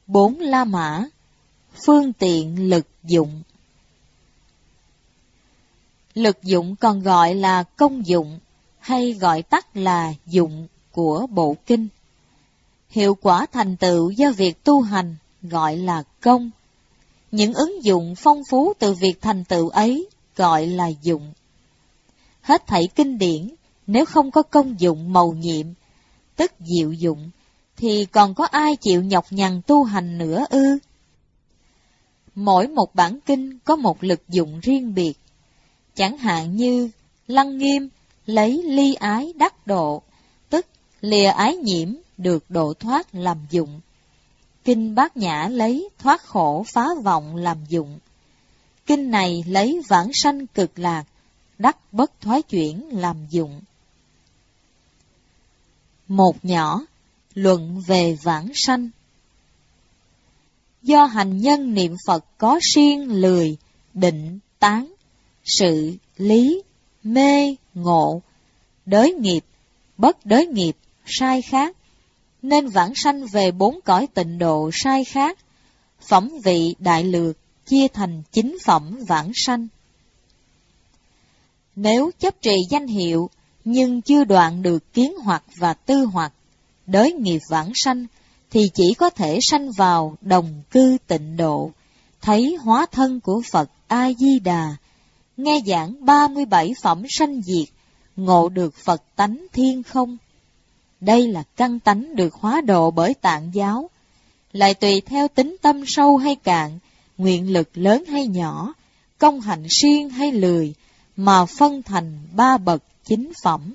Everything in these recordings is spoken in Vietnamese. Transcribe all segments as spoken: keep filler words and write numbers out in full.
Bốn La Mã, phương tiện lực dụng. Lực dụng còn gọi là công dụng, hay gọi tắt là dụng của bộ kinh. Hiệu quả thành tựu do việc tu hành gọi là công. Những ứng dụng phong phú từ việc thành tựu ấy gọi là dụng. Hết thảy kinh điển, nếu không có công dụng mầu nhiệm, tức diệu dụng, thì còn có ai chịu nhọc nhằn tu hành nữa ư? Mỗi một bản kinh có một lực dụng riêng biệt. Chẳng hạn như Lăng Nghiêm lấy ly ái đắc độ, tức lìa ái nhiễm được độ thoát làm dụng. Kinh Bát Nhã lấy thoát khổ phá vọng làm dụng. Kinh này lấy vãng sanh cực lạc, đắc bất thoái chuyển làm dụng. Một nhỏ, luận về vãng sanh. Do hành nhân niệm Phật có siêng lười, định, tán, sự, lý, mê, ngộ, đới nghiệp, bất đới nghiệp, sai khác, nên vãng sanh về bốn cõi tịnh độ sai khác. Phẩm vị đại lược chia thành chín phẩm vãng sanh. Nếu chấp trì danh hiệu nhưng chưa đoạn được kiến hoặc và tư hoặc, đới nghiệp vãng sanh, thì chỉ có thể sanh vào đồng cư tịnh độ, thấy hóa thân của Phật A-di-đà, nghe giảng ba mươi bảy phẩm sanh diệt, ngộ được Phật tánh thiên không. Đây là căn tánh được hóa độ bởi Tạng giáo, lại tùy theo tính tâm sâu hay cạn, nguyện lực lớn hay nhỏ, công hạnh siêng hay lười, mà phân thành ba bậc chính phẩm.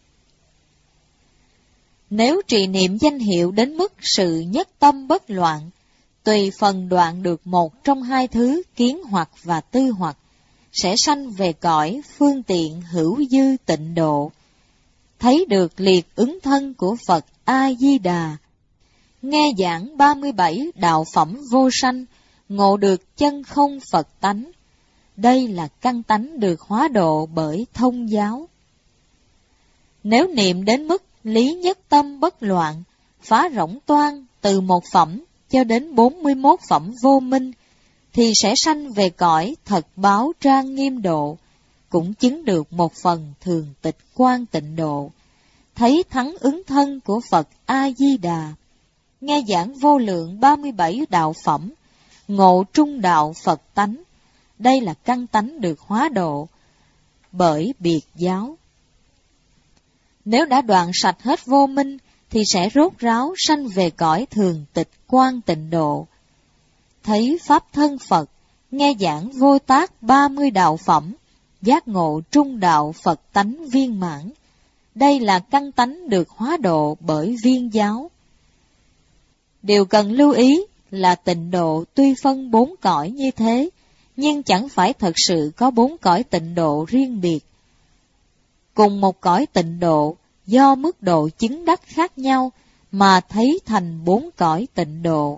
Nếu trì niệm danh hiệu đến mức sự nhất tâm bất loạn, tùy phần đoạn được một trong hai thứ kiến hoặc và tư hoặc, sẽ sanh về cõi phương tiện hữu dư tịnh độ, thấy được liệt ứng thân của Phật A-di-đà, nghe giảng ba mươi bảy đạo phẩm vô sanh, ngộ được chân không Phật tánh. Đây là căn tánh được hóa độ bởi thông giáo. Nếu niệm đến mức lý nhất tâm bất loạn, phá rỗng toan từ một phẩm cho đến bốn mươi mốt phẩm vô minh, thì sẽ sanh về cõi thật báo trang nghiêm độ, cũng chứng được một phần thường tịch quan tịnh độ, thấy thắng ứng thân của Phật A-di-đà, nghe giảng vô lượng ba mươi bảy đạo phẩm, ngộ trung đạo Phật tánh. Đây là căn tánh được hóa độ bởi biệt giáo. Nếu đã đoạn sạch hết vô minh, thì sẽ rốt ráo sanh về cõi thường tịch quan tịnh độ, thấy pháp thân Phật, nghe giảng vô tác ba mươi đạo phẩm, giác ngộ trung đạo Phật tánh viên mãn. Đây là căn tánh được hóa độ bởi viên giáo. Điều cần lưu ý là tịnh độ tuy phân bốn cõi như thế, nhưng chẳng phải thật sự có bốn cõi tịnh độ riêng biệt. Cùng một cõi tịnh độ, do mức độ chứng đắc khác nhau mà thấy thành bốn cõi tịnh độ.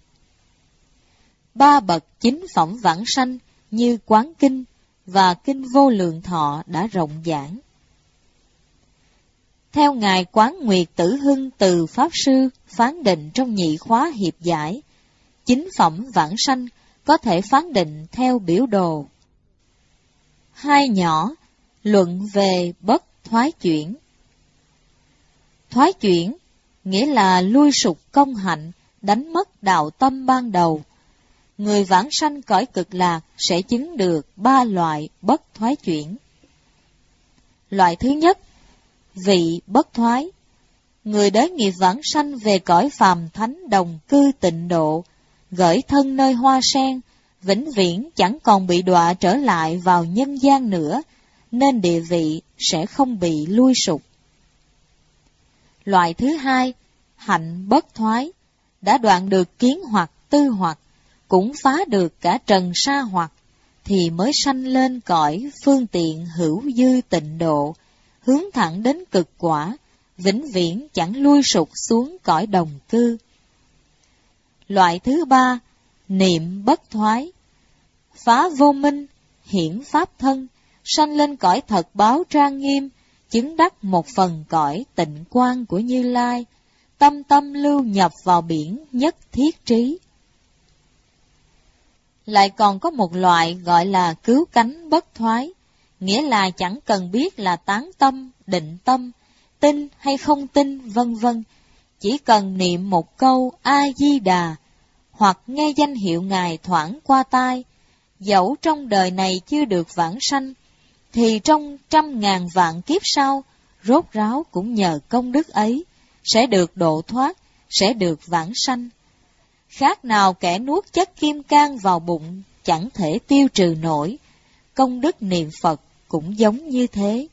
Ba bậc chính phẩm vãng sanh như Quán Kinh và Kinh Vô Lượng Thọ đã rộng giảng. Theo Ngài Quán Nguyệt Tử Hưng từ Pháp Sư phán định trong nhị khóa hiệp giải, chính phẩm vãng sanh có thể phán định theo biểu đồ. Hai nhỏ, luận về bất thoái chuyển. Thoái chuyển nghĩa là lui sụt công hạnh, đánh mất đạo tâm ban đầu. Người vãng sanh cõi cực lạc sẽ chứng được ba loại bất thoái chuyển. Loại thứ nhất, vị bất thoái. Người đới nghiệp vãng sanh về cõi phàm thánh đồng cư tịnh độ, gởi thân nơi hoa sen, vĩnh viễn chẳng còn bị đọa trở lại vào nhân gian nữa, nên địa vị sẽ không bị lui sụt. Loại thứ hai, hạnh bất thoái, đã đoạn được kiến hoặc tư hoặc, cũng phá được cả trần sa hoặc, thì mới sanh lên cõi phương tiện hữu dư tịnh độ, hướng thẳng đến cực quả, vĩnh viễn chẳng lui sụt xuống cõi đồng cư. Loại thứ ba, niệm bất thoái, phá vô minh, hiển pháp thân, sanh lên cõi thật báo trang nghiêm, chứng đắc một phần cõi tịnh quang của Như Lai, tâm tâm lưu nhập vào biển nhất thiết trí. Lại còn có một loại gọi là cứu cánh bất thoái, nghĩa là chẳng cần biết là tán tâm, định tâm, tin hay không tin, vân vân, chỉ cần niệm một câu A-di-đà, hoặc nghe danh hiệu Ngài thoảng qua tai, dẫu trong đời này chưa được vãng sanh, thì trong trăm ngàn vạn kiếp sau, rốt ráo cũng nhờ công đức ấy, sẽ được độ thoát, sẽ được vãng sanh. Khác nào kẻ nuốt chất kim cang vào bụng, chẳng thể tiêu trừ nổi, công đức niệm Phật cũng giống như thế.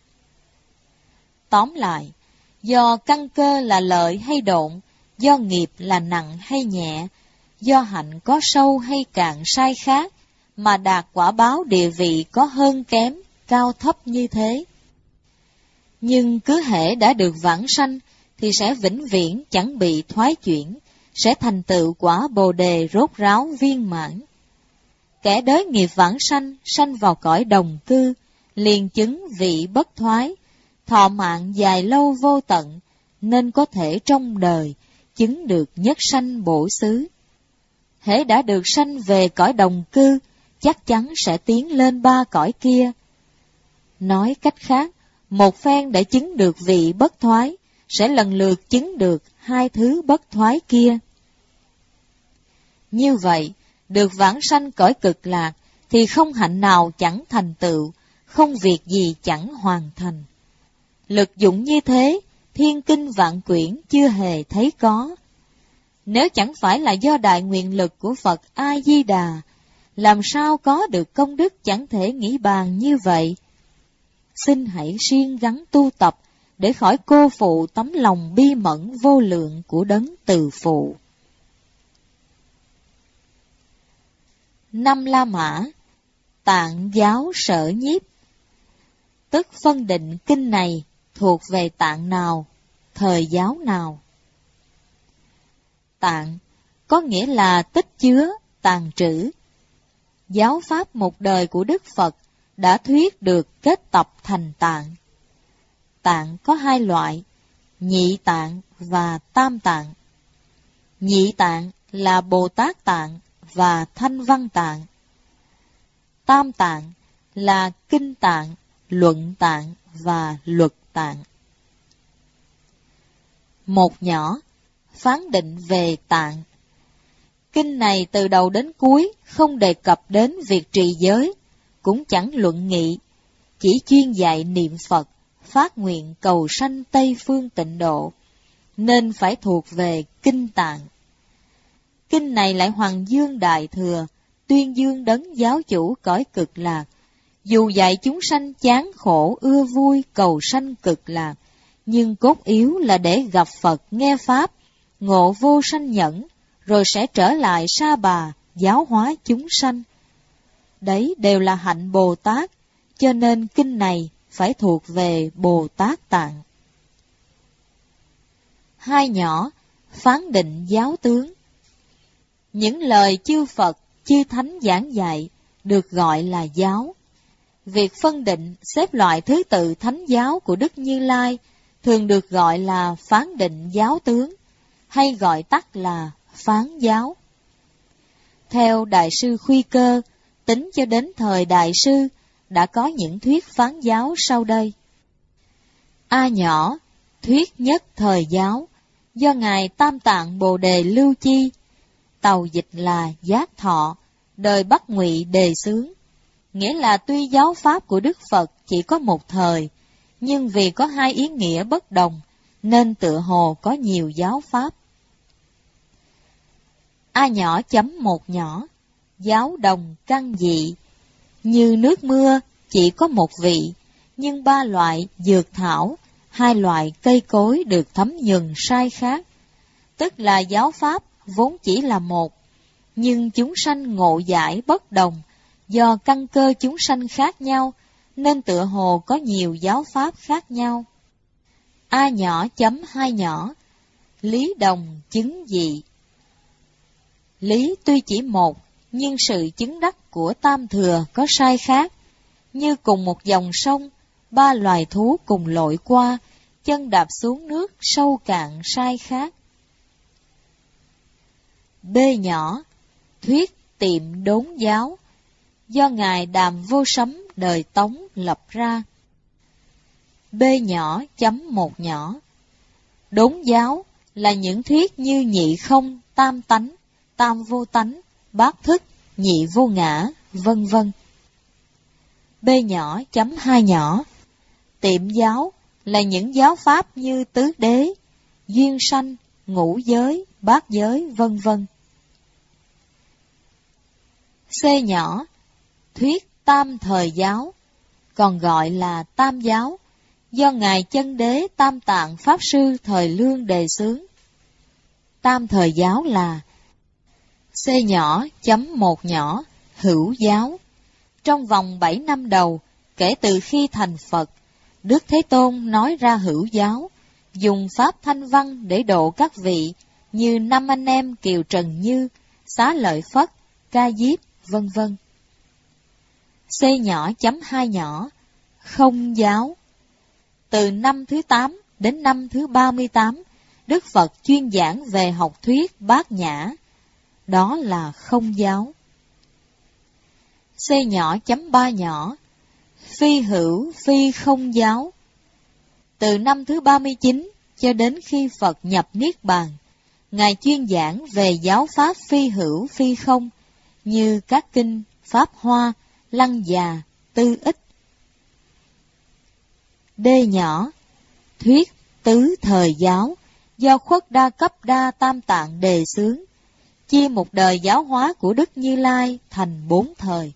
Tóm lại, do căn cơ là lợi hay độn, do nghiệp là nặng hay nhẹ, do hạnh có sâu hay cạn sai khác, mà đạt quả báo địa vị có hơn kém, cao thấp như thế. Nhưng cứ hễ đã được vãng sanh, thì sẽ vĩnh viễn chẳng bị thoái chuyển, sẽ thành tựu quả Bồ đề rốt ráo viên mãn. Kẻ đới nghiệp vãng sanh, sanh vào cõi đồng cư, liền chứng vị bất thoái, thọ mạng dài lâu vô tận, nên có thể trong đời chứng được nhất sanh bổ xứ. Hễ đã được sanh về cõi đồng cư, chắc chắn sẽ tiến lên ba cõi kia. Nói cách khác, một phen đã chứng được vị bất thoái, sẽ lần lượt chứng được hai thứ bất thoái kia. Như vậy, được vãng sanh cõi cực lạc, thì không hạnh nào chẳng thành tựu, không việc gì chẳng hoàn thành. Lực dụng như thế, thiên kinh vạn quyển chưa hề thấy có. Nếu chẳng phải là do đại nguyện lực của Phật A-di-đà, làm sao có được công đức chẳng thể nghĩ bàn như vậy? Xin hãy siêng gắng tu tập, để khỏi cô phụ tấm lòng bi mẫn vô lượng của đấng từ phụ. Năm La Mã, Tạng giáo sở nhiếp. Tức phân định kinh này thuộc về tạng nào, thời giáo nào. Tạng có nghĩa là tích chứa, tàng trữ. Giáo pháp một đời của Đức Phật đã thuyết được kết tập thành tạng. Tạng có hai loại, nhị tạng và tam tạng. Nhị tạng là Bồ Tát tạng và Thanh Văn tạng. Tam tạng là kinh tạng, luận tạng và luật tạng. Một nhỏ, phán định về tạng. Kinh này từ đầu đến cuối không đề cập đến việc trì giới, cũng chẳng luận nghị, chỉ chuyên dạy niệm Phật, phát nguyện cầu sanh Tây Phương Tịnh Độ, nên phải thuộc về kinh tạng. Kinh này lại hoàng dương đại thừa, tuyên dương đấng giáo chủ cõi cực lạc, dù dạy chúng sanh chán khổ ưa vui cầu sanh cực lạc, nhưng cốt yếu là để gặp Phật nghe Pháp, ngộ vô sanh nhẫn, rồi sẽ trở lại Sa Bà, giáo hóa chúng sanh. Đấy đều là hạnh Bồ Tát, cho nên kinh này phải thuộc về Bồ Tát tạng. Hai nhỏ, phán định giáo tướng. Những lời chư Phật, chư Thánh giảng dạy được gọi là giáo. Việc phân định, xếp loại thứ tự thánh giáo của Đức Như Lai thường được gọi là phán định giáo tướng, hay gọi tắt là phán giáo. Theo Đại sư Khuy Cơ, tính cho đến thời Đại sư, đã có những thuyết phán giáo sau đây. A nhỏ, thuyết nhất thời giáo, do Ngài Tam Tạng Bồ Đề Lưu Chi, tàu dịch là Giác Thọ, đời Bắc Ngụy đề xướng. Nghĩa là tuy giáo pháp của Đức Phật chỉ có một thời, nhưng vì có hai ý nghĩa bất đồng, nên tựa hồ có nhiều giáo pháp. A nhỏ chấm một nhỏ, giáo đồng căn dị. Như nước mưa, chỉ có một vị, nhưng ba loại dược thảo, hai loại cây cối được thấm nhuần sai khác. Tức là giáo pháp vốn chỉ là một, nhưng chúng sanh ngộ giải bất đồng, do căn cơ chúng sanh khác nhau, nên tựa hồ có nhiều giáo pháp khác nhau. A nhỏ chấm hai nhỏ, lý đồng chứng dị. Lý tuy chỉ một, nhưng sự chứng đắc của Tam Thừa có sai khác. Như cùng một dòng sông, ba loài thú cùng lội qua, chân đạp xuống nước sâu cạn sai khác. B nhỏ, thuyết tiệm đốn giáo, do Ngài Đàm Vô Sấm đời Tống lập ra. B nhỏ chấm một nhỏ. Đốn giáo là những thuyết như nhị không, tam tánh, tam vô tánh, bát thức, nhị vô ngã, vân vân. B nhỏ chấm hai nhỏ. Tiệm giáo là những giáo pháp như tứ đế, duyên sanh, ngũ giới, bát giới, vân vân. C nhỏ, thuyết tam thời giáo, còn gọi là tam giáo, do Ngài Chân Đế Tam Tạng Pháp Sư thời Lương đề xướng. Tam thời giáo là C nhỏ chấm một nhỏ, hữu giáo. Trong vòng bảy năm đầu, kể từ khi thành Phật, Đức Thế Tôn nói ra hữu giáo, dùng pháp thanh văn để độ các vị như năm anh em Kiều Trần Như, Xá Lợi Phất, Ca Diếp, vân vân. C nhỏ chấm hai nhỏ, không giáo. Từ năm thứ tám đến năm thứ ba mươi tám, Đức Phật chuyên giảng về học thuyết bát nhã, đó là không giáo. C nhỏ chấm ba nhỏ, phi hữu phi không giáo. Từ năm thứ ba mươi chín cho đến khi Phật nhập Niết Bàn, Ngài chuyên giảng về giáo pháp phi hữu phi không, như các kinh Pháp Hoa, Lăng Già, Tư Ích. D nhỏ, thuyết tứ thời giáo, do Khuất Đa Cấp Đa Tam Tạng đề xướng, chia một đời giáo hóa của Đức Như Lai thành bốn thời.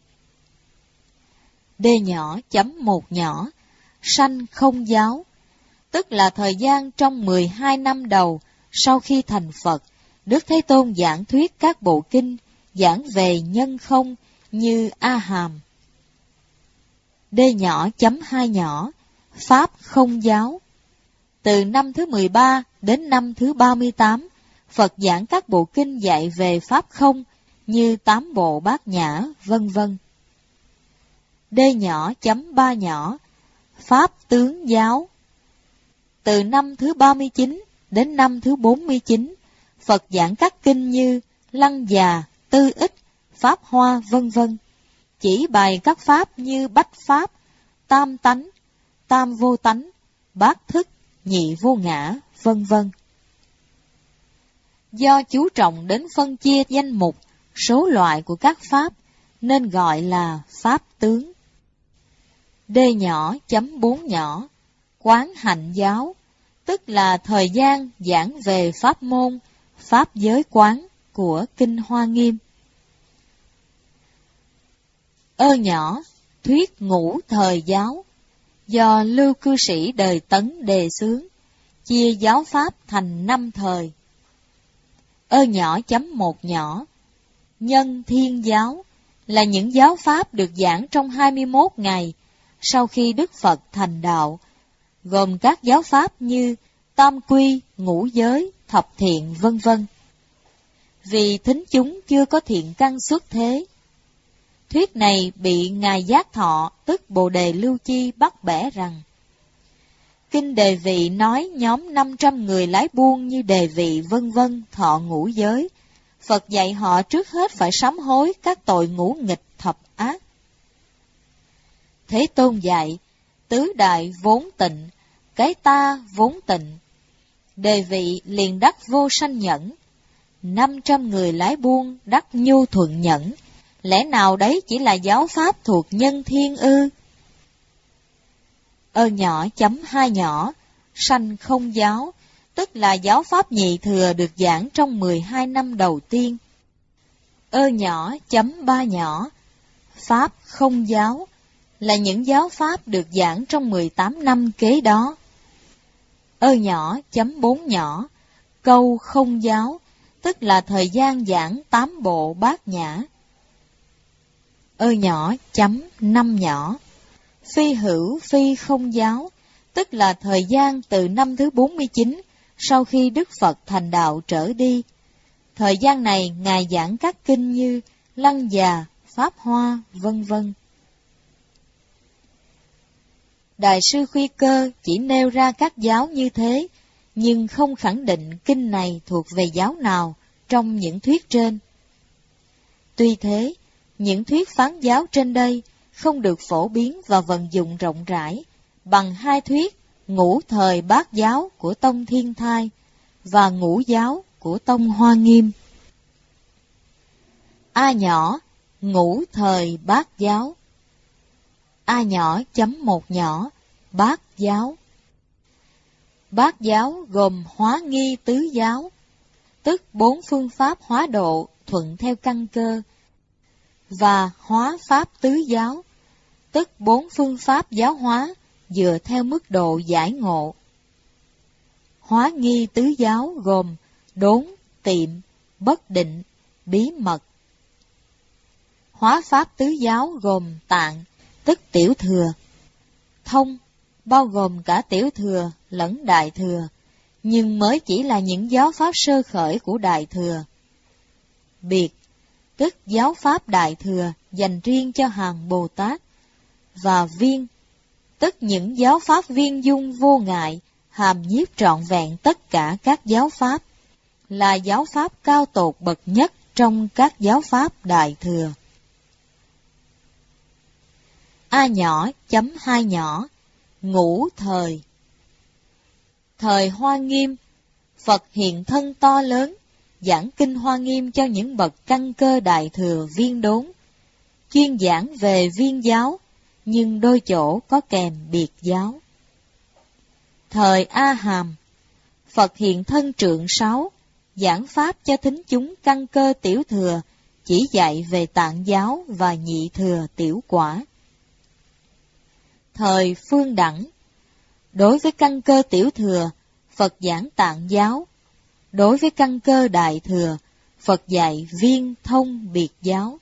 D nhỏ chấm một nhỏ, sanh không giáo, tức là thời gian trong mười hai năm đầu sau khi thành Phật, Đức Thế Tôn giảng thuyết các bộ kinh, giảng về nhân không như A Hàm. D nhỏ chấm hai nhỏ, pháp không giáo. Từ năm thứ mười ba đến năm thứ ba mươi tám, Phật giảng các bộ kinh dạy về pháp không như tám bộ bát nhã, vân vân. D nhỏ chấm ba nhỏ, pháp tướng giáo. Từ năm thứ ba mươi chín đến năm thứ bốn mươi chín, Phật giảng các kinh như Lăng Già, Tư Ích, Pháp Hoa, vân vân, chỉ bày các pháp như bách pháp, tam tánh, tam vô tánh, bát thức, nhị vô ngã, vân vân. Do chú trọng đến phân chia danh mục, số loại của các pháp, nên gọi là pháp tướng. D nhỏ chấm bốn nhỏ, quán hạnh giáo, tức là thời gian giảng về pháp môn, pháp giới quán của Kinh Hoa Nghiêm. Ơ nhỏ, thuyết ngũ thời giáo, do Lưu Cư Sĩ đời Tấn đề xướng, chia giáo pháp thành năm thời. Ơ nhỏ chấm một nhỏ, nhân thiên giáo, là những giáo pháp được giảng trong hai mươi mốt ngày sau khi Đức Phật thành đạo, gồm các giáo pháp như tam quy, ngũ giới, thập thiện, vân vân. Vì thính chúng chưa có thiện căn xuất thế, thuyết này bị Ngài Giác Thọ, tức Bồ Đề Lưu Chi, bắt bẻ rằng: Kinh Đề Vị nói nhóm năm trăm người lái buôn như Đề Vị vân vân thọ ngũ giới, Phật dạy họ trước hết phải sám hối các tội ngũ nghịch thập ác. Thế Tôn dạy, tứ đại vốn tịnh, cái ta vốn tịnh. Đề Vị liền đắc vô sanh nhẫn, năm trăm người lái buôn đắc nhu thuận nhẫn, lẽ nào đấy chỉ là giáo pháp thuộc nhân thiên ư? Ơ nhỏ chấm hai nhỏ, sanh không giáo, tức là giáo pháp nhị thừa được giảng trong mười hai năm đầu tiên. Ơ nhỏ chấm ba nhỏ, pháp không giáo, là những giáo pháp được giảng trong mười tám năm kế đó. Ơ nhỏ chấm bốn nhỏ, câu không giáo, tức là thời gian giảng tám bộ bát nhã. Ơ nhỏ chấm năm nhỏ, phi hữu phi không giáo, tức là thời gian từ năm thứ bốn mươi chín sau khi Đức Phật thành đạo trở đi. Thời gian này Ngài giảng các kinh như Lăng Già, Pháp Hoa, vân vân. Đại sư Khuy Cơ chỉ nêu ra các giáo như thế, nhưng không khẳng định kinh này thuộc về giáo nào trong những thuyết trên. Tuy thế, những thuyết phán giáo trên đây không được phổ biến và vận dụng rộng rãi bằng hai thuyết ngũ thời bát giáo của Tông Thiên Thai và ngũ giáo của Tông Hoa Nghiêm. A nhỏ, ngũ thời bát giáo. A nhỏ chấm một nhỏ, bát giáo. Bát giáo gồm hóa nghi tứ giáo, tức bốn phương pháp hóa độ thuận theo căn cơ, và hóa pháp tứ giáo, tức bốn phương pháp giáo hóa dựa theo mức độ giải ngộ. Hóa nghi tứ giáo gồm đốn, tiệm, bất định, bí mật. Hóa pháp tứ giáo gồm tạng, tức tiểu thừa, thông, bao gồm cả tiểu thừa lẫn đại thừa, nhưng mới chỉ là những giáo pháp sơ khởi của đại thừa. Biệt, tức giáo pháp đại thừa dành riêng cho hàng Bồ Tát, và viên, tức những giáo pháp viên dung vô ngại, hàm nhiếp trọn vẹn tất cả các giáo pháp, là giáo pháp cao tột bậc nhất trong các giáo pháp đại thừa. A nhỏ chấm hai nhỏ, ngũ thời. Thời Hoa Nghiêm, Phật hiện thân to lớn, giảng kinh Hoa Nghiêm cho những bậc căn cơ đại thừa viên đốn, chuyên giảng về viên giáo, nhưng đôi chỗ có kèm biệt giáo. Thời A Hàm, Phật hiện thân trượng sáu, giảng pháp cho thính chúng căn cơ tiểu thừa, chỉ dạy về tạng giáo và nhị thừa tiểu quả. Thời Phương Đẳng, đối với căn cơ tiểu thừa, Phật giảng tạng giáo, đối với căn cơ đại thừa, Phật dạy viên thông biệt giáo.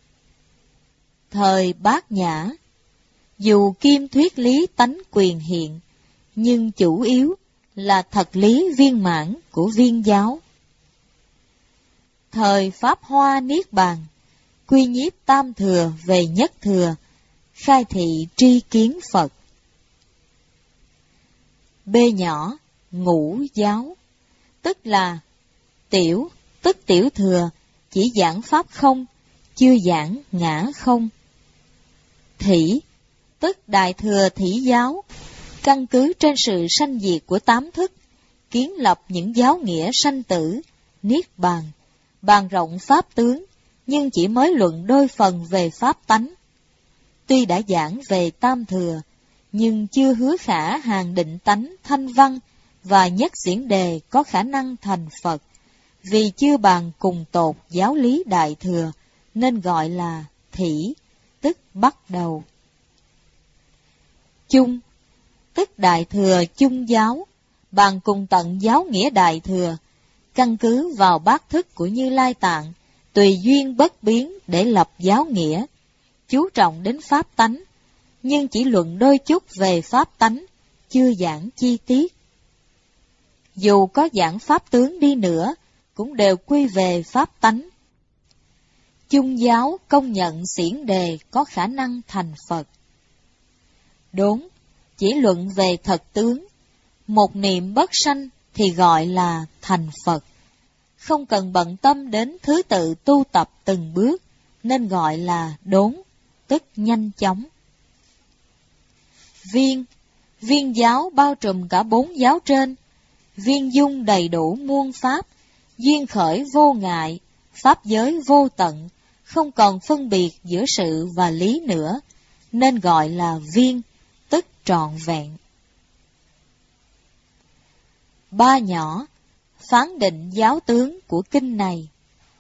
Thời Bát Nhã, dù kim thuyết lý tánh quyền hiện, nhưng chủ yếu là thật lý viên mãn của viên giáo. Thời Pháp Hoa Niết Bàn, quy nhiếp tam thừa về nhất thừa, khai thị tri kiến Phật. B nhỏ, ngũ giáo, tức là tiểu, tức tiểu thừa, chỉ giảng pháp không, chưa giảng ngã không. Thỉ, tức đại thừa thỉ giáo, căn cứ trên sự sanh diệt của tám thức, kiến lập những giáo nghĩa sanh tử, niết bàn, bàn rộng pháp tướng, nhưng chỉ mới luận đôi phần về pháp tánh. Tuy đã giảng về tam thừa, nhưng chưa hứa khả hàng định tánh thanh văn và nhất diễn đề có khả năng thành Phật, vì chưa bàn cùng tột giáo lý đại thừa, nên gọi là thỉ, tức bắt đầu. Chung, tức đại thừa chung giáo, bàn cùng tận giáo nghĩa đại thừa, căn cứ vào bát thức của Như Lai Tạng, tùy duyên bất biến để lập giáo nghĩa, chú trọng đến pháp tánh, nhưng chỉ luận đôi chút về pháp tánh, chưa giảng chi tiết. Dù có giảng pháp tướng đi nữa, cũng đều quy về pháp tánh. Chung giáo công nhận xiển đề có khả năng thành Phật. Đốn, chỉ luận về thật tướng, một niệm bất sanh thì gọi là thành Phật. Không cần bận tâm đến thứ tự tu tập từng bước, nên gọi là đốn, tức nhanh chóng. Viên, viên giáo bao trùm cả bốn giáo trên, viên dung đầy đủ muôn pháp, duyên khởi vô ngại, pháp giới vô tận, không còn phân biệt giữa sự và lý nữa, nên gọi là viên, tức trọn vẹn. Ba nhỏ, phán định giáo tướng của kinh này.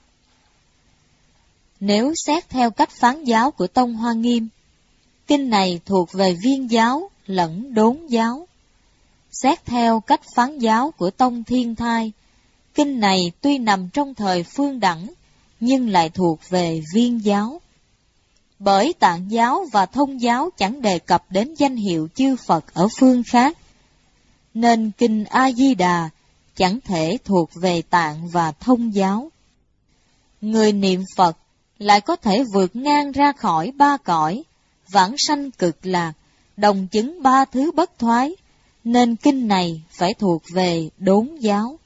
Nếu xét theo cách phán giáo của Tông Hoa Nghiêm, kinh này thuộc về viên giáo lẫn đốn giáo. Xét theo cách phán giáo của Tông Thiên Thai, kinh này tuy nằm trong thời Phương Đẳng, nhưng lại thuộc về viên giáo. Bởi Tạng giáo và Thông giáo chẳng đề cập đến danh hiệu chư Phật ở phương khác, nên kinh A-di-đà chẳng thể thuộc về Tạng và Thông giáo. Người niệm Phật lại có thể vượt ngang ra khỏi ba cõi, vãng sanh cực lạc, đồng chứng ba thứ bất thoái, nên kinh này phải thuộc về đốn giáo.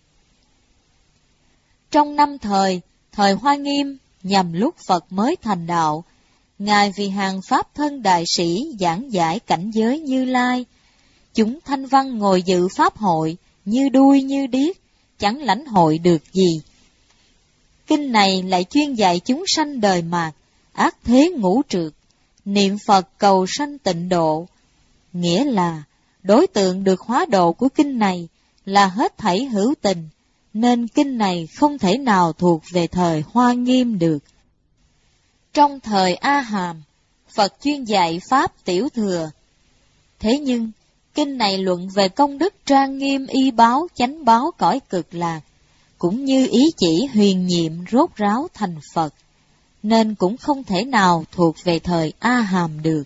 Trong năm thời, thời Hoa Nghiêm, nhằm lúc Phật mới thành đạo, Ngài vì hàng Pháp thân đại sĩ giảng giải cảnh giới Như Lai, chúng thanh văn ngồi dự Pháp hội, như đuôi như điếc, chẳng lãnh hội được gì. Kinh này lại chuyên dạy chúng sanh đời mạt, ác thế ngũ trượt, niệm Phật cầu sanh tịnh độ. Nghĩa là, đối tượng được hóa độ của kinh này là hết thảy hữu tình, nên kinh này không thể nào thuộc về thời Hoa Nghiêm được. Trong thời A Hàm, Phật chuyên dạy Pháp Tiểu Thừa. Thế nhưng, kinh này luận về công đức trang nghiêm y báo chánh báo cõi cực lạc, cũng như ý chỉ huyền nhiệm rốt ráo thành Phật, nên cũng không thể nào thuộc về thời A Hàm được.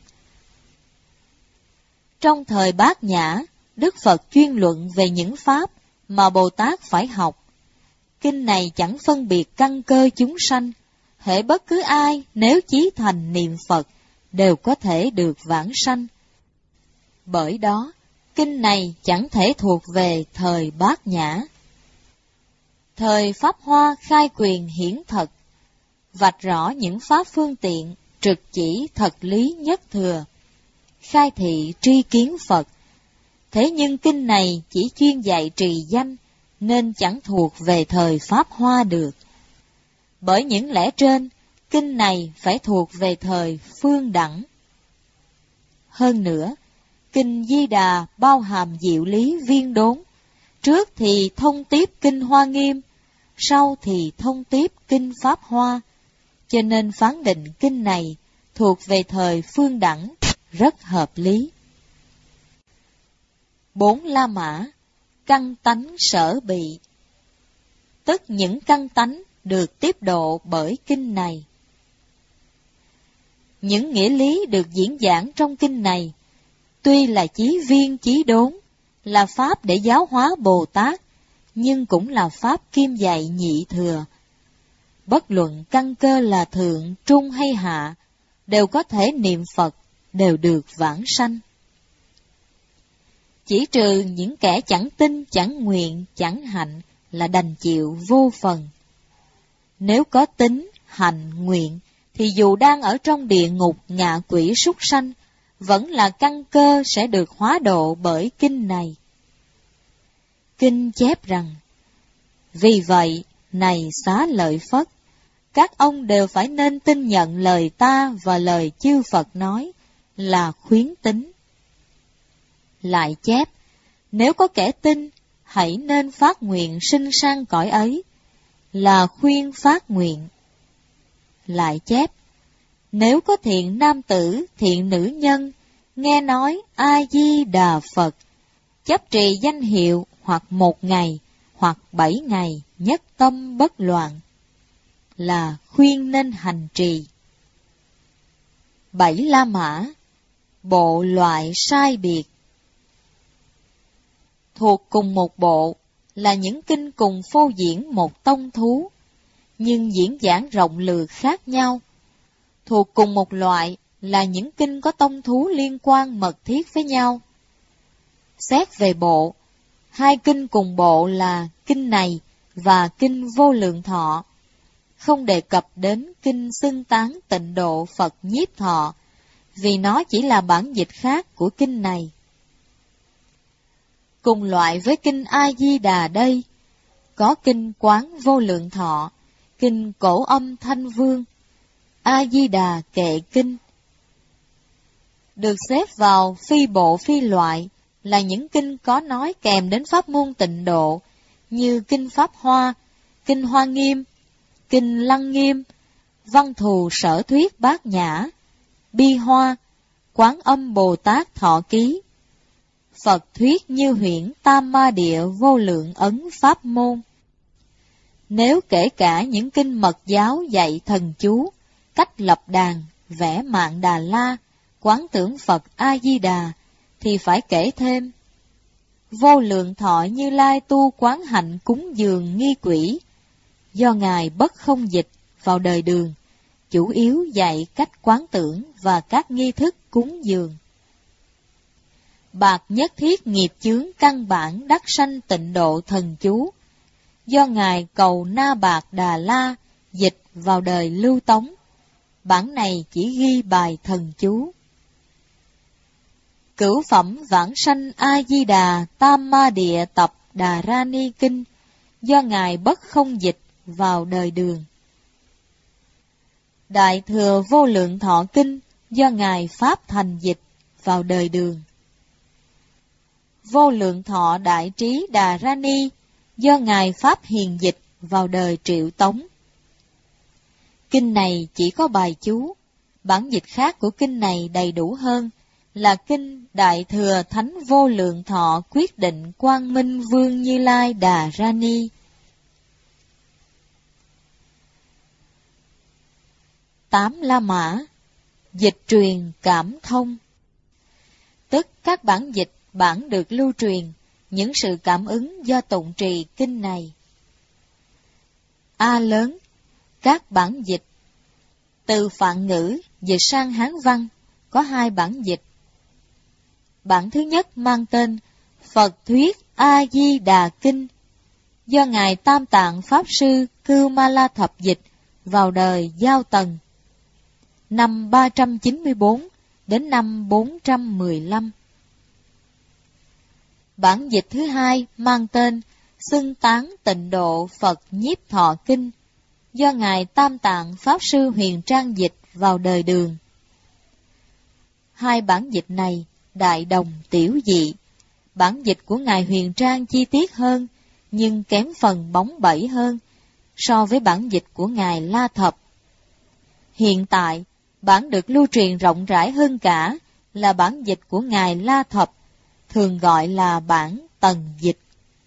Trong thời Bát Nhã, Đức Phật chuyên luận về những Pháp mà Bồ Tát phải học. Kinh này chẳng phân biệt căn cơ chúng sanh, hễ bất cứ ai nếu chí thành niệm Phật, đều có thể được vãng sanh. Bởi đó, kinh này chẳng thể thuộc về thời Bát Nhã. Thời Pháp Hoa khai quyền hiển thật, vạch rõ những pháp phương tiện, trực chỉ thật lý nhất thừa, khai thị tri kiến Phật. Thế nhưng kinh này chỉ chuyên dạy trì danh, nên chẳng thuộc về thời Pháp Hoa được. Bởi những lẽ trên, kinh này phải thuộc về thời Phương Đẳng. Hơn nữa, kinh Di Đà bao hàm diệu lý viên đốn, trước thì thông tiếp kinh Hoa Nghiêm, sau thì thông tiếp kinh Pháp Hoa, cho nên phán định kinh này thuộc về thời Phương Đẳng, rất hợp lý. Bốn La Mã, căn tánh sở bị, tức những căn tánh được tiếp độ bởi kinh này. Những nghĩa lý được diễn giảng trong kinh này, tuy là chí viên chí đốn, là pháp để giáo hóa Bồ Tát, nhưng cũng là pháp kim dạy nhị thừa. Bất luận căn cơ là thượng, trung hay hạ, đều có thể niệm Phật, đều được vãng sanh. Chỉ trừ những kẻ chẳng tin, chẳng nguyện, chẳng hạnh là đành chịu vô phần. Nếu có tính, hành, nguyện, thì dù đang ở trong địa ngục ngạ quỷ súc sanh, vẫn là căn cơ sẽ được hóa độ bởi kinh này. Kinh chép rằng, vì vậy, này Xá Lợi Phất, các ông đều phải nên tin nhận lời ta và lời chư Phật nói, là khuyến tín. Lại chép, nếu có kẻ tin, hãy nên phát nguyện sinh sang cõi ấy, là khuyên phát nguyện. Lại chép, nếu có thiện nam tử, thiện nữ nhân, nghe nói A-di-đà Phật, chấp trì danh hiệu hoặc một ngày, hoặc bảy ngày, nhất tâm bất loạn, là khuyên nên hành trì. Bảy La Mã, bộ loại sai biệt. Thuộc cùng một bộ là những kinh cùng phô diễn một tông thú, nhưng diễn giảng rộng lược khác nhau. Thuộc cùng một loại là những kinh có tông thú liên quan mật thiết với nhau. Xét về bộ, hai kinh cùng bộ là kinh này và kinh Vô Lượng Thọ, không đề cập đến kinh xưng tán tịnh độ Phật Nhiếp Thọ, vì nó chỉ là bản dịch khác của kinh này. Cùng loại với kinh A-di-đà đây, có kinh Quán Vô Lượng Thọ, kinh Cổ Âm Thanh Vương, A-di-đà Kệ Kinh. Được xếp vào phi bộ phi loại là những kinh có nói kèm đến pháp môn tịnh độ, như kinh Pháp Hoa, kinh Hoa Nghiêm, kinh Lăng Nghiêm, Văn Thù Sở Thuyết Bát Nhã, Bi Hoa, Quán Âm Bồ Tát Thọ Ký, Phật Thuyết Như Huyễn Tam Ma Địa Vô Lượng Ấn Pháp Môn. Nếu kể cả những kinh mật giáo dạy thần chú, cách lập đàn, vẽ mạng Đà La, quán tưởng Phật A-di-đà, thì phải kể thêm Vô Lượng Thọ Như Lai tu quán hạnh cúng dường nghi quỷ, do Ngài Bất Không Dịch vào đời Đường, chủ yếu dạy cách quán tưởng và các nghi thức cúng dường. bạc nhất thiết nghiệp chướng căn bản đắc sanh tịnh độ thần chú, do Ngài Cầu Na Bạc Đà La dịch vào đời Lưu Tống. Bản này chỉ ghi bài thần chú. Cửu phẩm Vãng Sanh A Di Đà Tam Ma Địa Tập Đà Ra Ni Kinh, do Ngài Bất Không dịch vào đời Đường. Đại Thừa Vô Lượng Thọ Kinh, do Ngài Pháp Thành dịch vào đời Đường. Vô Lượng Thọ Đại Trí Đà Ra Ni, do Ngài Pháp Hiền dịch vào đời Triệu Tống. Kinh này chỉ có bài chú, bản dịch khác của kinh này đầy đủ hơn, là kinh Đại Thừa Thánh Vô Lượng Thọ Quyết Định Quang Minh Vương Như Lai Đà Ra Ni. Tám La Mã, dịch truyền cảm thông. Tức các bản dịch, bản được lưu truyền, những sự cảm ứng do tụng trì kinh này. A lớn, các bản dịch. Từ Phạn ngữ dịch sang Hán văn, có hai bản dịch. Bản thứ nhất mang tên Phật Thuyết A Di Đà Kinh, do Ngài Tam Tạng Pháp Sư Cưu Ma La Thập dịch vào đời Giao Tần, năm ba trăm chín mươi bốn đến năm bốn trăm mười lăm. Bản dịch thứ hai mang tên Xưng Tán Tịnh Độ Phật Nhiếp Thọ Kinh, do Ngài Tam Tạng Pháp Sư Huyền Trang dịch vào đời Đường. Hai bản dịch này đại đồng tiểu dị. Bản dịch của Ngài Huyền Trang chi tiết hơn, nhưng kém phần bóng bẩy hơn so với bản dịch của Ngài La Thập. Hiện tại, bản được lưu truyền rộng rãi hơn cả là bản dịch của Ngài La Thập, thường gọi là bản Tần dịch.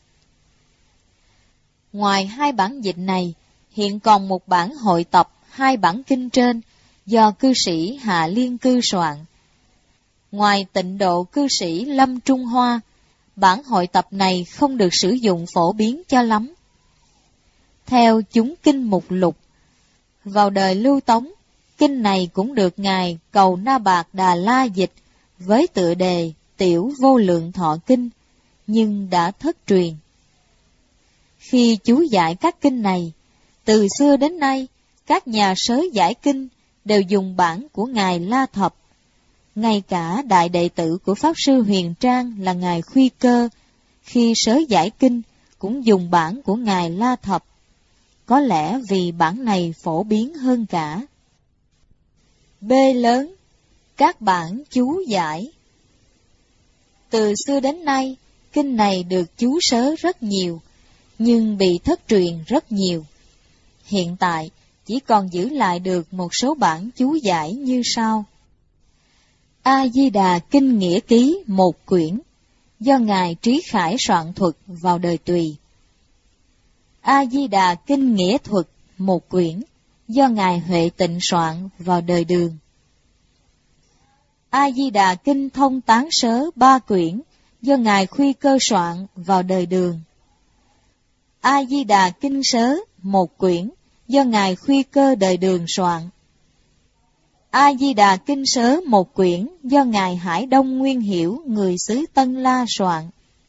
Ngoài hai bản dịch này, hiện còn một bản hội tập hai bản kinh trên do cư sĩ Hạ Liên Cư soạn. Ngoài Tịnh Độ cư sĩ Lâm Trung Hoa, bản hội tập này không được sử dụng phổ biến cho lắm. Theo chúng kinh mục lục, vào đời Lưu Tống, kinh này cũng được Ngài Cầu Na Bạc Đà La dịch với tựa đề Tiểu Vô Lượng Thọ Kinh, nhưng đã thất truyền. Khi chú giải các kinh này, từ xưa đến nay, các nhà sớ giải kinh đều dùng bản của Ngài La Thập. Ngay cả đại đệ tử của Pháp Sư Huyền Trang là Ngài Khuy Cơ, khi sớ giải kinh cũng dùng bản của Ngài La Thập. Có lẽ vì bản này phổ biến hơn cả. B lớn, các bản chú giải. Từ xưa đến nay, kinh này được chú sớ rất nhiều, nhưng bị thất truyền rất nhiều. Hiện tại, chỉ còn giữ lại được một số bản chú giải như sau. A-di-đà Kinh Nghĩa Ký một quyển, do Ngài Trí Khải soạn thuật vào đời Tùy. A-di-đà Kinh Nghĩa Thuật một quyển, do Ngài Huệ Tịnh soạn vào đời Đường. A-di-đà Kinh Thông Tán Sớ ba quyển, do Ngài Khuy Cơ soạn vào đời Đường. A-di-đà Kinh Sớ một quyển, do Ngài Khuy Cơ đời Đường soạn. A-di-đà Kinh Sớ một quyển, do Ngài Hải Đông Nguyên Hiểu người xứ Tân La soạn.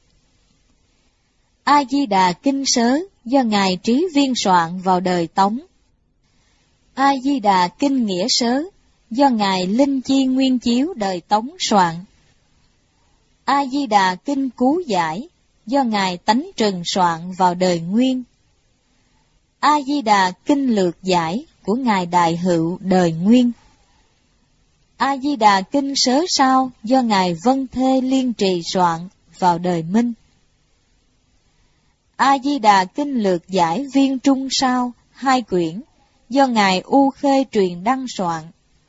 A-di-đà Kinh Sớ, do Ngài Trí Viên soạn vào đời Tống. A-di-đà Kinh Nghĩa Sớ, do Ngài Linh Chi Nguyên Chiếu đời Tống soạn. A-di-đà Kinh Cú Giải, do Ngài Tánh Trừng soạn vào đời Nguyên. A-di-đà Kinh Lược Giải của Ngài Đại Hữu đời Nguyên. A-di-đà Kinh Sớ Sao, do Ngài Vân Thê Liên Trì soạn vào đời Minh. A-di-đà Kinh Lược Giải Viên Trung Sao hai quyển, do Ngài U Khê truyền đăng soạn.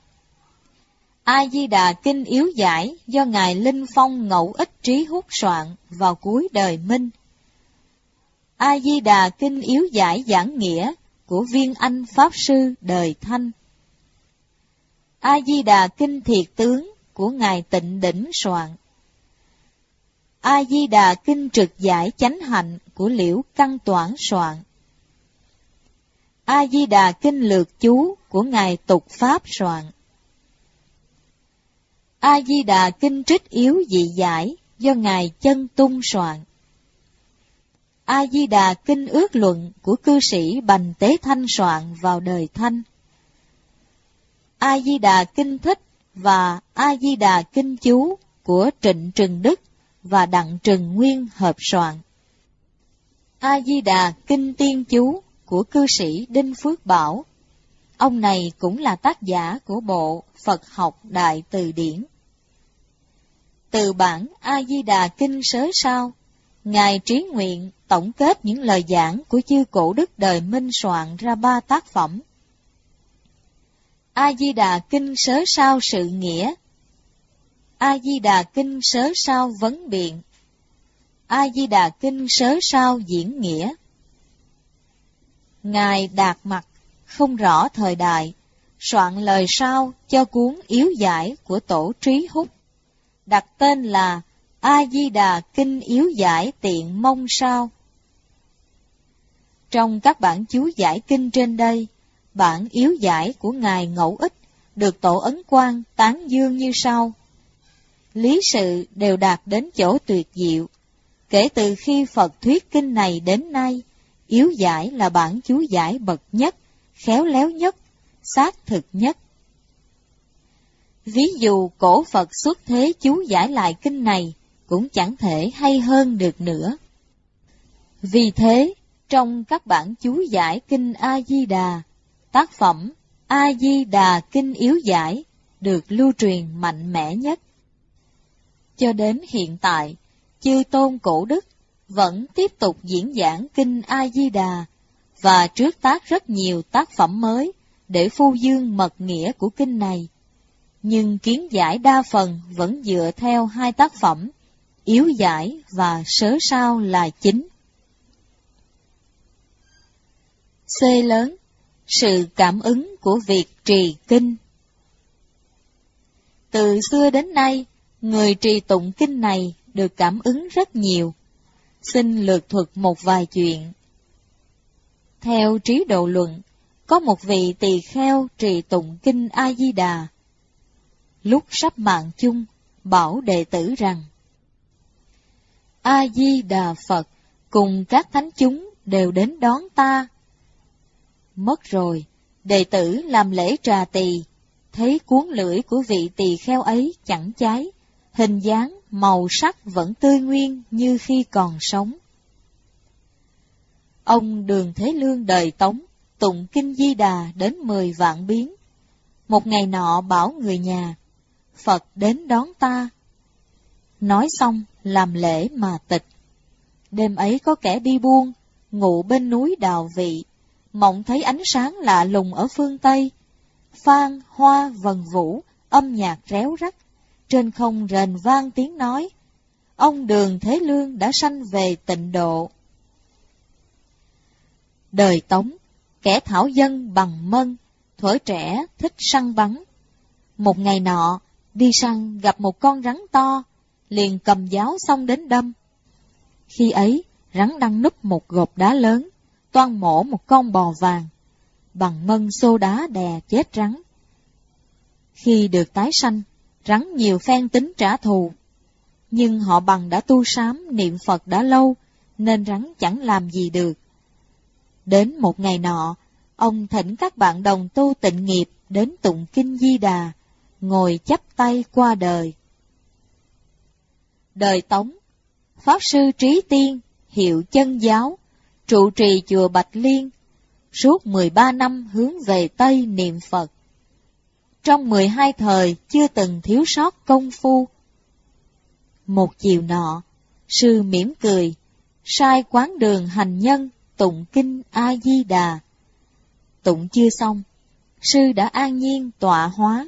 A-di-đà Kinh Yếu Giải, do Ngài Linh Phong Ngẫu Ích Trí Hút soạn vào cuối đời Minh. A-di-đà Kinh Yếu Giải Giảng Nghĩa của Viên Anh Pháp Sư đời Thanh. A-di-đà Kinh Thiệt Tướng của Ngài Tịnh Đỉnh soạn. A-di-đà Kinh Trực Giải Chánh Hạnh của Liễu Căn Toản soạn. A-di-đà Kinh Lược Chú của Ngài Tục Pháp soạn. A Di Đà Kinh Trích Yếu Dị Giải do Ngài Chân Tung soạn. A Di Đà Kinh Ước Luận của cư sĩ Bành Tế Thanh soạn vào đời Thanh. A Di Đà Kinh Thích và A Di Đà Kinh Chú của Trịnh Trừng Đức và Đặng Trừng Nguyên hợp soạn. A Di Đà Kinh Tiên Chú của cư sĩ Đinh Phước Bảo. Ông này cũng là tác giả của bộ Phật học Đại Từ Điển. Từ bản A Di Đà Kinh Sớ Sao, Ngài Trí Nguyện tổng kết những lời giảng của chư cổ đức đời Minh soạn ra ba tác phẩm. A Di Đà Kinh Sớ Sao Sự Nghĩa, A Di Đà Kinh Sớ Sao Vấn Biện, A Di Đà Kinh Sớ Sao Diễn Nghĩa. Ngài Đạt Mặc không rõ thời đại, soạn lời sao cho cuốn Yếu Giải của Tổ Trí Húc, đặt tên là A Di Đà Kinh Yếu Giải Tiện Mông Sao. Trong các bản chú giải kinh trên đây, bản Yếu Giải của Ngài Ngẫu Ích được Tổ Ấn Quang tán dương như sau: lý sự đều đạt đến chỗ tuyệt diệu. Kể từ khi Phật thuyết kinh này đến nay, Yếu Giải là bản chú giải bậc nhất, khéo léo nhất, xác thực nhất. Ví dụ cổ Phật xuất thế chú giải lại kinh này cũng chẳng thể hay hơn được nữa. Vì thế, trong các bản chú giải kinh A Di Đà, tác phẩm A Di Đà Kinh Yếu Giải được lưu truyền mạnh mẽ nhất. Cho đến hiện tại, chư tôn cổ đức vẫn tiếp tục diễn giảng kinh A Di Đà và trước tác rất nhiều tác phẩm mới để phô dương mật nghĩa của kinh này. Nhưng kiến giải đa phần vẫn dựa theo hai tác phẩm Yếu Giải và Sớ Sao là chính. C lớn, sự cảm ứng của việc trì kinh. Từ xưa đến nay, người trì tụng kinh này được cảm ứng rất nhiều. Xin lược thuật một vài chuyện. Theo Trí Độ Luận, có một vị tỳ kheo trì tụng kinh A Di Đà. Lúc sắp mạng chung, bảo đệ tử rằng: A Di Đà Phật cùng các thánh chúng đều đến đón ta. Mất rồi, đệ tử làm lễ trà tỳ, thấy cuốn lưỡi của vị tỳ kheo ấy chẳng cháy, hình dáng, màu sắc vẫn tươi nguyên như khi còn sống. Ông Đường Thế Lương đời Tống tụng kinh Di Đà đến mười vạn biến. Một ngày nọ bảo người nhà: Phật đến đón ta. Nói xong làm lễ mà tịch. Đêm ấy có kẻ đi buôn, ngụ bên núi Đào Vị, mộng thấy ánh sáng lạ lùng ở phương Tây, phan, hoa, vần vũ, âm nhạc réo rắt, trên không rền vang tiếng nói: ông Đường Thế Lương đã sanh về tịnh độ. Đời Tống, kẻ thảo dân bằng mân, thuở trẻ thích săn bắn. Một ngày nọ, đi săn gặp một con rắn to, liền cầm giáo xông đến đâm. Khi ấy, rắn đang núp một gộp đá lớn, toan mổ một con bò vàng. Bằng mân xô đá đè chết rắn. Khi được tái sanh, rắn nhiều phen tính trả thù. Nhưng họ Bằng đã tu sám niệm Phật đã lâu, nên rắn chẳng làm gì được. Đến một ngày nọ, ông thỉnh các bạn đồng tu tịnh nghiệp đến tụng kinh Di Đà, ngồi chắp tay qua đời. Đời Tống, Pháp Sư Trí Tiên, hiệu Chân Giáo, trụ trì chùa Bạch Liên, suốt mười ba năm hướng về Tây niệm Phật. Trong mười hai thời chưa từng thiếu sót công phu. Một chiều nọ, sư mỉm cười, sai quán đường hành nhân tụng kinh A Di Đà. Tụng chưa xong, sư đã an nhiên tọa hóa.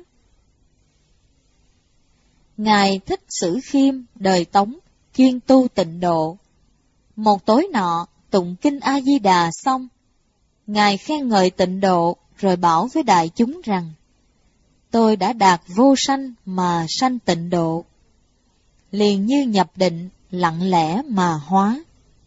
Ngài Thích Sử Khiêm đời Tống chuyên tu tịnh độ. Một tối nọ tụng kinh A Di Đà xong, Ngài khen ngợi tịnh độ rồi bảo với đại chúng rằng: tôi đã đạt vô sanh mà sanh tịnh độ. Liền như nhập định, lặng lẽ mà hóa.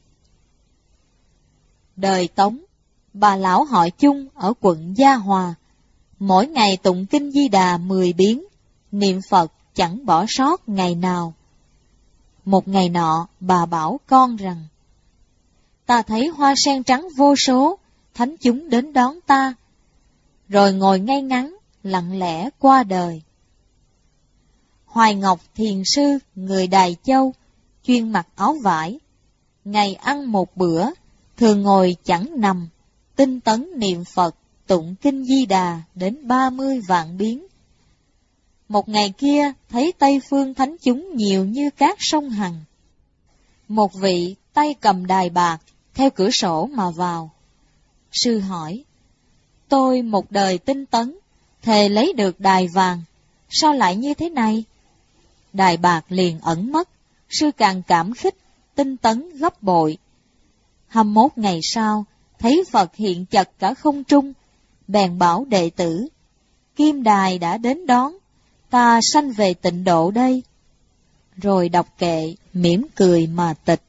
Đời Tống, bà lão họ Chung ở quận Gia Hòa, mỗi ngày tụng kinh Di Đà mười biến, niệm Phật chẳng bỏ sót ngày nào. Một ngày nọ, bà bảo con rằng, ta thấy hoa sen trắng vô số, thánh chúng đến đón ta, rồi ngồi ngay ngắn, lặng lẽ qua đời. Hoài Ngọc Thiền Sư, người Đài Châu, chuyên mặc áo vải, ngày ăn một bữa, thường ngồi chẳng nằm, tinh tấn niệm Phật, tụng kinh Di Đà đến ba mươi vạn biến. Một ngày kia, thấy Tây Phương thánh chúng nhiều như các sông Hằng. Một vị tay cầm đài bạc, theo cửa sổ mà vào. Sư hỏi, tôi một đời tinh tấn, thề lấy được đài vàng, sao lại như thế này? Đài bạc liền ẩn mất, sư càng cảm khích, tinh tấn gấp bội. Hăm mốt ngày sau, thấy Phật hiện chật cả không trung, bèn bảo đệ tử, kim đài đã đến đón, ta sanh về tịnh độ đây. Rồi đọc kệ, mỉm cười mà tịch.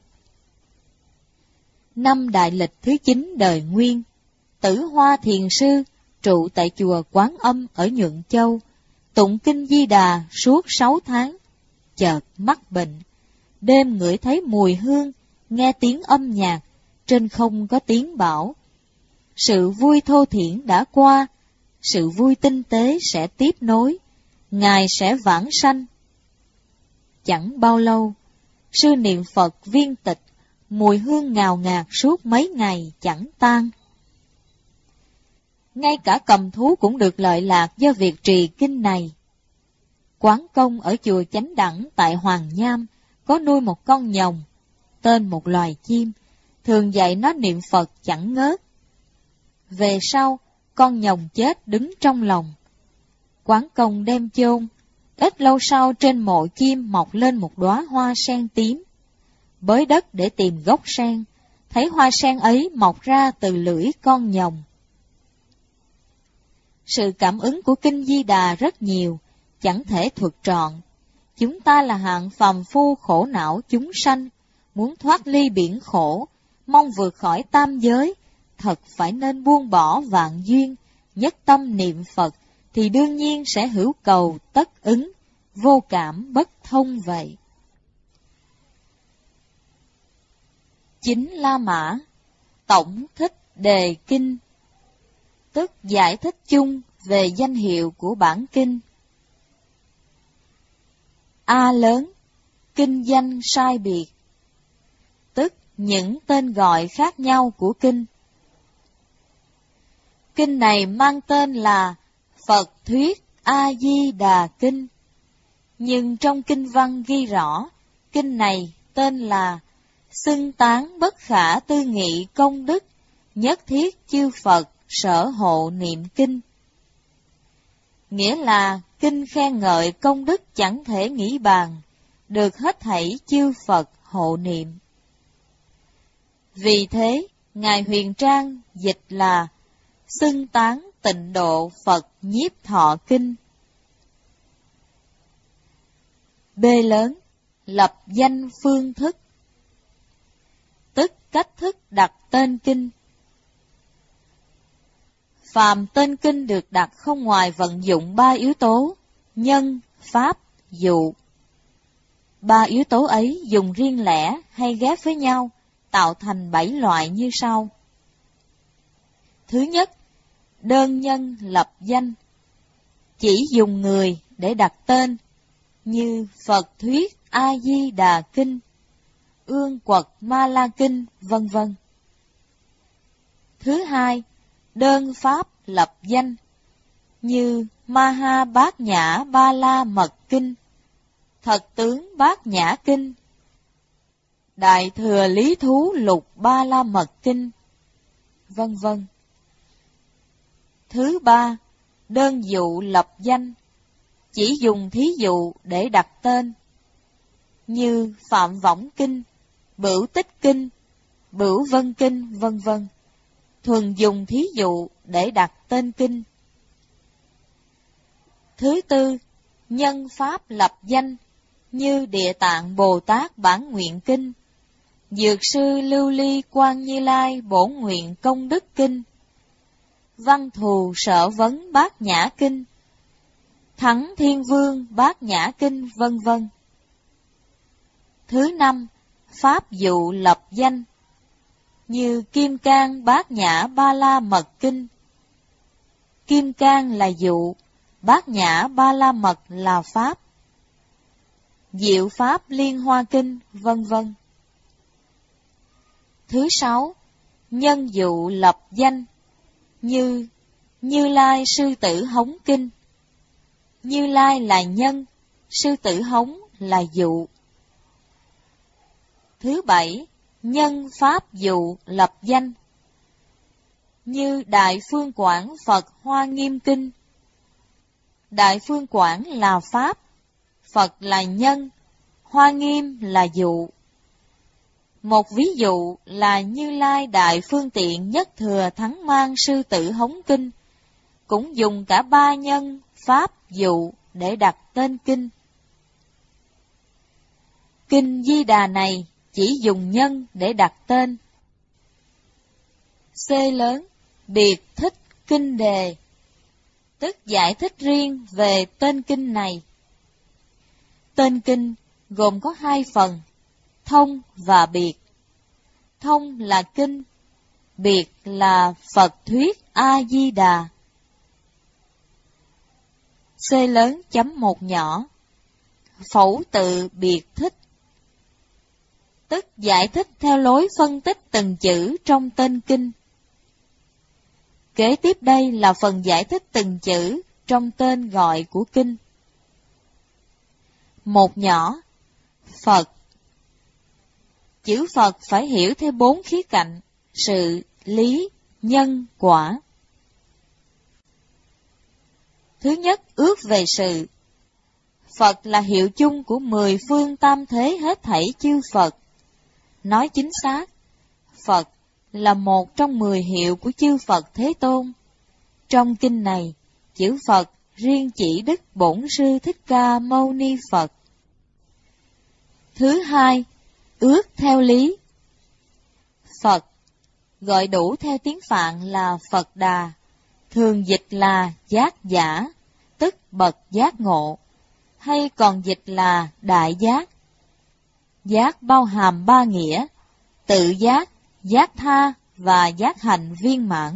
Năm đại lịch thứ chín đời Nguyên, Tử Hoa Thiền Sư trụ tại chùa Quán Âm ở Nhuận Châu, tụng kinh Di Đà suốt sáu tháng, chợt mắc bệnh. Đêm ngửi thấy mùi hương, nghe tiếng âm nhạc, trên không có tiếng bão. Sự vui thô thiển đã qua, sự vui tinh tế sẽ tiếp nối, Ngài sẽ vãng sanh. Chẳng bao lâu, sư niệm Phật viên tịch, mùi hương ngào ngạt suốt mấy ngày chẳng tan. Ngay cả cầm thú cũng được lợi lạc do việc trì kinh này. Quán Công ở chùa Chánh Đẳng tại Hoàng Nham có nuôi một con nhồng, tên một loài chim, thường dạy nó niệm Phật chẳng ngớt. Về sau, con nhồng chết đứng trong lòng. Quán Công đem chôn, ít lâu sau trên mộ chim mọc lên một đóa hoa sen tím. Bới đất để tìm gốc sen, thấy hoa sen ấy mọc ra từ lưỡi con nhồng. Sự cảm ứng của kinh Di Đà rất nhiều, chẳng thể thuật trọn. Chúng ta là hạng phàm phu khổ não chúng sanh, muốn thoát ly biển khổ, mong vượt khỏi tam giới, thật phải nên buông bỏ vạn duyên, nhất tâm niệm Phật, thì đương nhiên sẽ hữu cầu tất ứng, vô cảm bất thông vậy. Chính La Mã, tổng thích đề kinh, tức giải thích chung về danh hiệu của bản kinh. A lớn, kinh danh sai biệt, tức những tên gọi khác nhau của kinh. Kinh này mang tên là Phật Thuyết A-di-đà Kinh, nhưng trong kinh văn ghi rõ, kinh này tên là Xưng tán bất khả tư nghị công đức, nhất thiết chư Phật sở hộ niệm kinh. Nghĩa là kinh khen ngợi công đức chẳng thể nghĩ bàn, được hết thảy chư Phật hộ niệm. Vì thế, Ngài Huyền Trang dịch là Xưng tán tịnh độ Phật nhiếp thọ kinh. B lớn, lập danh phương thức, tức cách thức đặt tên kinh. Phàm tên kinh được đặt không ngoài vận dụng ba yếu tố, nhân, pháp, dụ. Ba yếu tố ấy dùng riêng lẻ hay ghép với nhau, tạo thành bảy loại như sau. Thứ nhất, đơn nhân lập danh, chỉ dùng người để đặt tên, như Phật Thuyết A-di-đà Kinh, Ương Quật Ma La Kinh, vân vân. Thứ hai, đơn pháp lập danh, như Maha Bát Nhã Ba La Mật Kinh, Thật Tướng Bát Nhã Kinh, Đại Thừa Lý Thú Lục Ba La Mật Kinh, vân vân. Thứ ba, đơn dụ lập danh, chỉ dùng thí dụ để đặt tên, như Phạm Võng Kinh, Bửu Tích Kinh, Bửu Vân Kinh, vân vân. Thường dùng thí dụ để đặt tên kinh. Thứ tư, nhân pháp lập danh, như Địa Tạng Bồ Tát Bản Nguyện Kinh, Dược Sư Lưu Ly Quang Như Lai Bổn Nguyện Công Đức Kinh, Văn Thù Sở Vấn Bát Nhã Kinh, Thắng Thiên Vương, Bát Nhã Kinh, vân vân. Thứ năm, pháp dụ lập danh, như Kim Cang Bát Nhã Ba La Mật Kinh. Kim Cang là dụ, Bát Nhã Ba La Mật là pháp. Diệu Pháp Liên Hoa Kinh, vân vân. Thứ sáu, nhân dụ lập danh, như Như Lai Sư Tử Hống Kinh. Như Lai là nhân, Sư Tử Hống là dụ. Thứ bảy, nhân pháp dụ lập danh, như Đại Phương Quảng Phật Hoa Nghiêm Kinh. Đại Phương Quảng là pháp, Phật là nhân, Hoa Nghiêm là dụ. Một ví dụ là Như Lai Đại Phương Tiện Nhất Thừa Thắng Mang Sư Tử Hống Kinh, cũng dùng cả ba nhân, pháp, dụ để đặt tên kinh. Kinh Di Đà này chỉ dùng nhân để đặt tên. C lớn, biệt thích kinh đề, tức giải thích riêng về tên kinh này. Tên kinh gồm có hai phần, thông và biệt. Thông là kinh, biệt là Phật thuyết A-di-đà. C lớn chấm một nhỏ, phẩu tự biệt thích, tức giải thích theo lối phân tích từng chữ trong tên kinh. Kế tiếp đây là phần giải thích từng chữ trong tên gọi của kinh. Một nhỏ, Phật. Chữ Phật phải hiểu theo bốn khía cạnh: sự, lý, nhân, quả. Thứ nhất, ước về sự. Phật là hiệu chung của mười phương tam thế hết thảy chư Phật. Nói chính xác, Phật là một trong mười hiệu của chư Phật Thế Tôn. Trong kinh này, chữ Phật riêng chỉ Đức Bổn Sư Thích Ca Mâu Ni Phật. Thứ hai, ước theo lý. Phật gọi đủ theo tiếng Phạn là Phật Đà, thường dịch là giác giả, tức bậc giác ngộ, hay còn dịch là đại giác. Giác bao hàm ba nghĩa: tự giác, giác tha và giác hành viên mãn.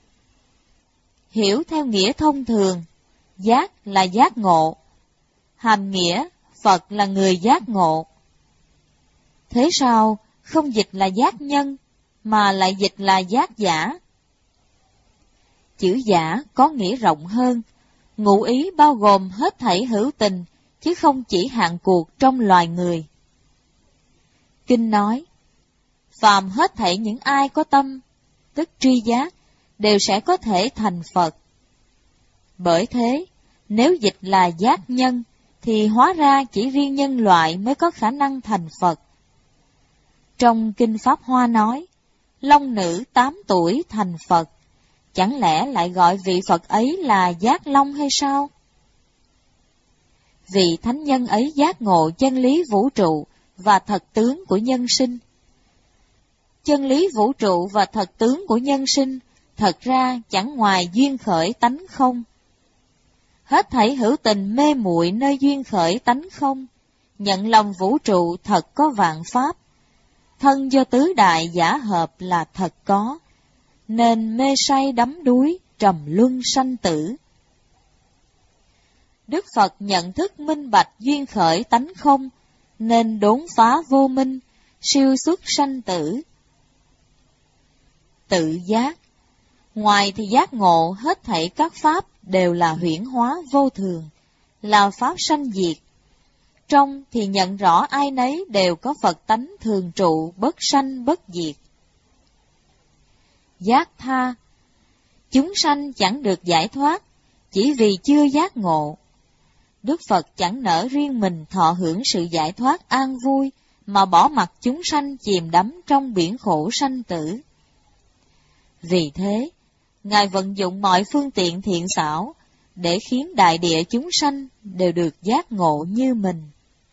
Hiểu theo nghĩa thông thường, giác là giác ngộ, hàm nghĩa Phật là người giác ngộ. Thế sao không dịch là giác nhân, mà lại dịch là giác giả? Chữ giả có nghĩa rộng hơn, ngụ ý bao gồm hết thảy hữu tình, chứ không chỉ hạn cuộc trong loài người. Kinh nói, phàm hết thảy những ai có tâm, tức tri giác, đều sẽ có thể thành Phật. Bởi thế, nếu dịch là giác nhân, thì hóa ra chỉ riêng nhân loại mới có khả năng thành Phật. Trong Kinh Pháp Hoa nói, Long nữ tám tuổi thành Phật, chẳng lẽ lại gọi vị Phật ấy là giác Long hay sao? Vị thánh nhân ấy giác ngộ chân lý vũ trụ và thật tướng của nhân sinh. Chân lý vũ trụ và thật tướng của nhân sinh thật ra chẳng ngoài duyên khởi tánh không. Hết thảy hữu tình mê muội nơi duyên khởi tánh không, nhận lầm vũ trụ thật có vạn pháp, thân do tứ đại giả hợp là thật có, nên mê say đắm đuối trầm luân sanh tử. Đức Phật nhận thức minh bạch duyên khởi tánh không, nên đốn phá vô minh, siêu xuất sanh tử. Tự giác, ngoài thì giác ngộ hết thảy các pháp đều là huyễn hóa vô thường, là pháp sanh diệt. Trong thì nhận rõ ai nấy đều có Phật tánh thường trụ, bất sanh bất diệt. Giác tha, chúng sanh chẳng được giải thoát, chỉ vì chưa giác ngộ. Đức Phật chẳng nỡ riêng mình thọ hưởng sự giải thoát an vui, mà bỏ mặc chúng sanh chìm đắm trong biển khổ sanh tử. Vì thế, Ngài vận dụng mọi phương tiện thiện xảo, để khiến đại địa chúng sanh đều được giác ngộ như mình.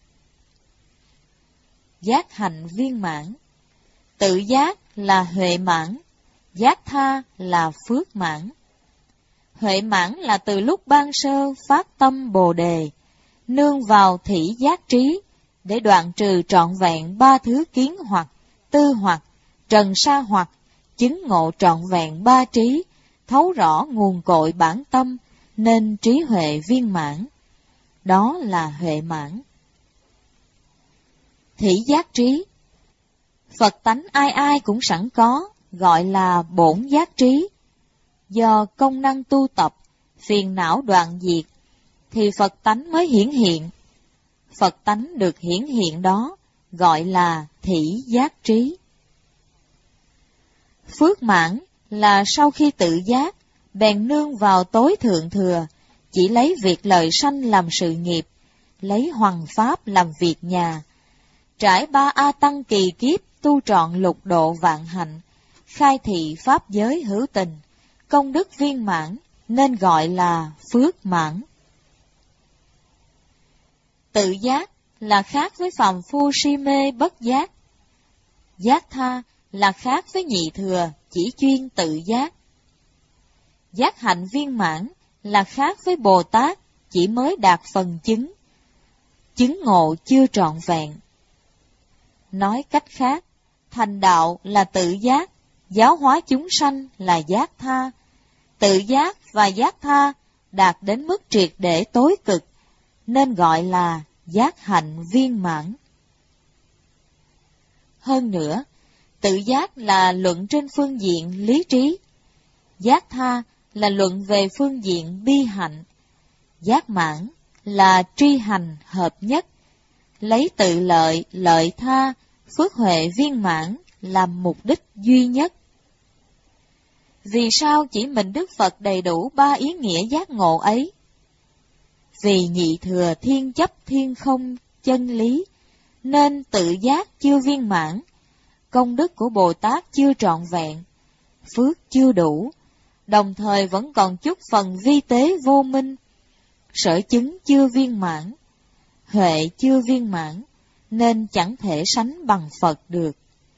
Giác hạnh viên mãn. Tự giác là huệ mãn, giác tha là phước mãn. Huệ mãn là từ lúc ban sơ phát tâm Bồ Đề, nương vào thị giác trí, để đoạn trừ trọn vẹn ba thứ kiến hoặc, tư hoặc, trần sa hoặc, chứng ngộ trọn vẹn ba trí, thấu rõ nguồn cội bản tâm, nên trí huệ viên mãn. Đó là huệ mãn. Thị giác trí, Phật tánh ai ai cũng sẵn có, gọi là bổn giác trí. Do công năng tu tập, phiền não đoạn diệt, thì Phật tánh mới hiển hiện. Phật tánh được hiển hiện đó, gọi là thị giác trí. Phước mãn là sau khi tự giác, bèn nương vào tối thượng thừa, chỉ lấy việc lợi sanh làm sự nghiệp, lấy hoằng pháp làm việc nhà. Trải ba A Tăng kỳ kiếp, tu trọn lục độ vạn hạnh, khai thị pháp giới hữu tình, công đức viên mãn, nên gọi là phước mãn. Tự giác là khác với phàm phu si mê bất giác. Giác tha là khác với nhị thừa, chỉ chuyên tự giác. Giác hạnh viên mãn là khác với Bồ Tát, chỉ mới đạt phần chứng. Chứng ngộ chưa trọn vẹn. Nói cách khác, thành đạo là tự giác, giáo hóa chúng sanh là giác tha. Tự giác và giác tha đạt đến mức triệt để tối cực, nên gọi là giác hạnh viên mãn. Hơn nữa, tự giác là luận trên phương diện lý trí, giác tha là luận về phương diện bi hạnh, giác mãn là tri hành hợp nhất, lấy tự lợi, lợi tha, phước huệ viên mãn làm mục đích duy nhất. Vì sao chỉ mình Đức Phật đầy đủ ba ý nghĩa giác ngộ ấy? Vì nhị thừa thiên chấp thiên không chân lý, nên tự giác chưa viên mãn, công đức của Bồ Tát chưa trọn vẹn, phước chưa đủ, đồng thời vẫn còn chút phần vi tế vô minh, sở chứng chưa viên mãn, huệ chưa viên mãn, nên chẳng thể sánh bằng Phật được.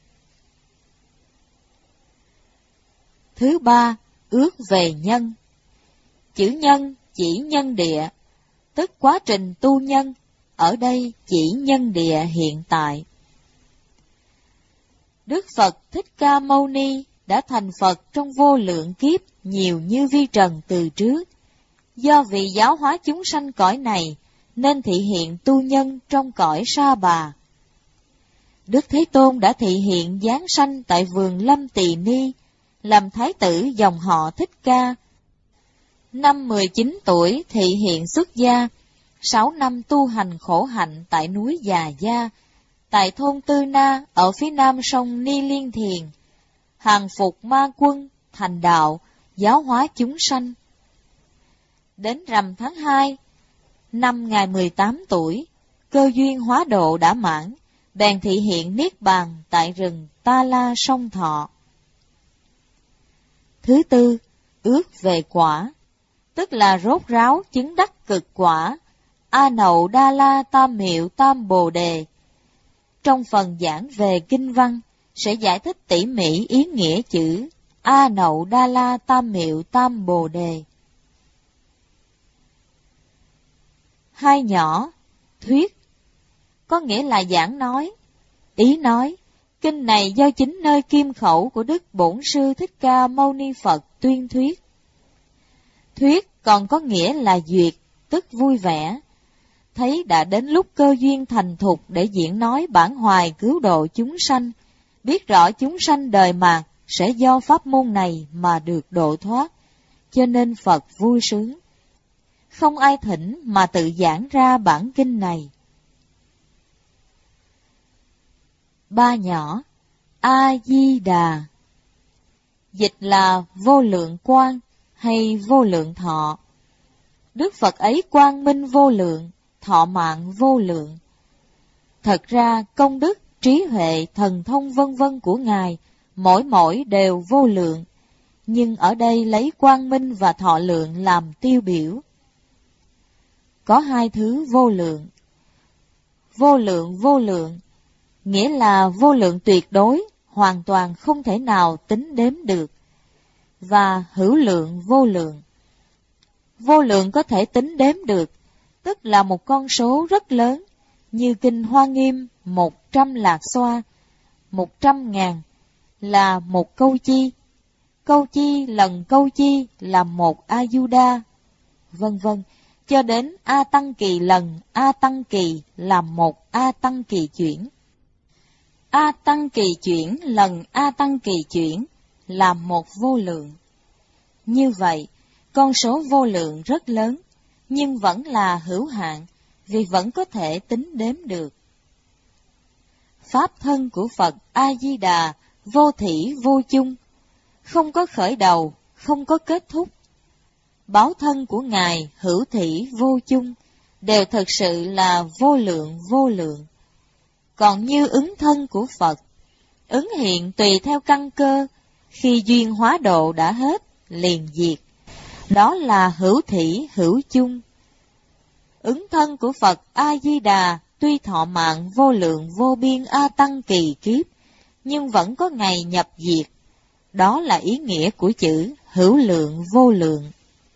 Thứ ba, ước về nhân. Chữ nhân chỉ nhân địa, tức quá trình tu nhân, ở đây chỉ nhân địa hiện tại. Đức Phật Thích Ca Mâu Ni đã thành Phật trong vô lượng kiếp nhiều như vi trần từ trước. Do vì giáo hóa chúng sanh cõi này, nên thị hiện tu nhân trong cõi Sa Bà. Đức Thế Tôn đã thị hiện giáng sanh tại vườn Lâm Tỳ Ni, làm thái tử dòng họ Thích Ca. Năm mười chín tuổi thị hiện xuất gia, sáu năm tu hành khổ hạnh tại núi Già Gia, tại thôn Tư Na ở phía nam sông Ni Liên Thiền, hàng phục ma quân, thành đạo, giáo hóa chúng sanh. Đến rằm tháng hai, năm Ngài mười tám tuổi, cơ duyên hóa độ đã mãn, bèn thị hiện Niết Bàn tại rừng Ta La Sông Thọ. Thứ tư, ước về quả, tức là rốt ráo chứng đắc cực quả, A Nậu Đa La Tam Hiệu Tam Bồ Đề. Trong phần giảng về kinh văn, sẽ giải thích tỉ mỉ ý nghĩa chữ A Nậu Đa La Tam Hiệu Tam Bồ Đề. Hai nhỏ, thuyết, có nghĩa là giảng nói, ý nói. Kinh này do chính nơi kim khẩu của Đức Bổn Sư Thích Ca Mâu Ni Phật tuyên thuyết. Thuyết còn có nghĩa là duyệt, tức vui vẻ. Thấy đã đến lúc cơ duyên thành thục để diễn nói bản hoài cứu độ chúng sanh, biết rõ chúng sanh đời mạt sẽ do pháp môn này mà được độ thoát, cho nên Phật vui sướng. Không ai thỉnh mà tự giảng ra bản kinh này. Ba nhỏ, A Di Đà, dịch là vô lượng quang hay vô lượng thọ. Đức Phật ấy quang minh vô lượng, thọ mạng vô lượng. Thật ra công đức, trí huệ, thần thông vân vân của Ngài mỗi mỗi đều vô lượng, nhưng ở đây lấy quang minh và thọ lượng làm tiêu biểu. Có hai thứ vô lượng. Vô lượng vô lượng nghĩa là vô lượng tuyệt đối, hoàn toàn không thể nào tính đếm được. Và hữu lượng vô lượng vô lượng có thể tính đếm được, tức là một con số rất lớn, như kinh Hoa Nghiêm một trăm lạc xoa, một trăm ngàn là một câu chi, câu chi lần câu chi là một Ayuda, vân vân, cho đến A Tăng Kỳ lần A Tăng Kỳ là một A Tăng Kỳ chuyển. A Tăng Kỳ chuyển lần A Tăng Kỳ chuyển là một vô lượng. Như vậy, con số vô lượng rất lớn, nhưng vẫn là hữu hạn, vì vẫn có thể tính đếm được. Pháp thân của Phật A-di-đà vô thỉ vô chung, không có khởi đầu, không có kết thúc. Báo thân của Ngài hữu thỉ vô chung, đều thật sự là vô lượng vô lượng. Còn như ứng thân của Phật, ứng hiện tùy theo căn cơ, khi duyên hóa độ đã hết, liền diệt. Đó là hữu thỉ hữu chung. Ứng thân của Phật A-di-đà tuy thọ mạng vô lượng vô biên A Tăng kỳ kiếp, nhưng vẫn có ngày nhập diệt. Đó là ý nghĩa của chữ hữu lượng vô lượng.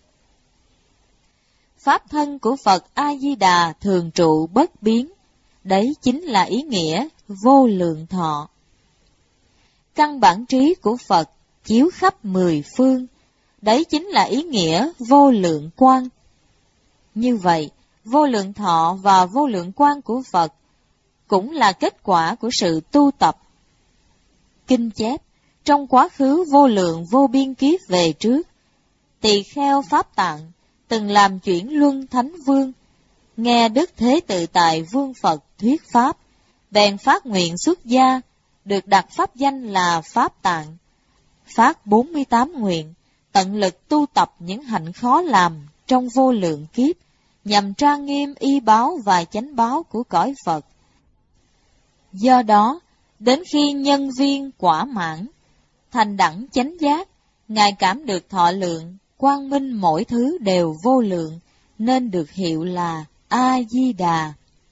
Pháp thân của Phật A-di-đà thường trụ bất biến, đấy chính là ý nghĩa vô lượng thọ. Căn bản trí của Phật chiếu khắp mười phương, đấy chính là ý nghĩa vô lượng quang. Như vậy, vô lượng thọ và vô lượng quang của Phật cũng là kết quả của sự tu tập. Kinh chép, trong quá khứ vô lượng vô biên kiếp về trước, Tỳ Kheo Pháp Tạng từng làm chuyển luân thánh vương, nghe Đức Thế Tự Tại Vương Phật thuyết Pháp, bèn phát nguyện xuất gia, được đặt pháp danh là Pháp Tạng, phát bốn mươi tám nguyện, tận lực tu tập những hạnh khó làm trong vô lượng kiếp, nhằm trang nghiêm y báo và chánh báo của cõi Phật. Do đó, đến khi nhân viên quả mãn, thành đẳng chánh giác, Ngài cảm được thọ lượng, quang minh mỗi thứ đều vô lượng, nên được hiệu là A-di-đà.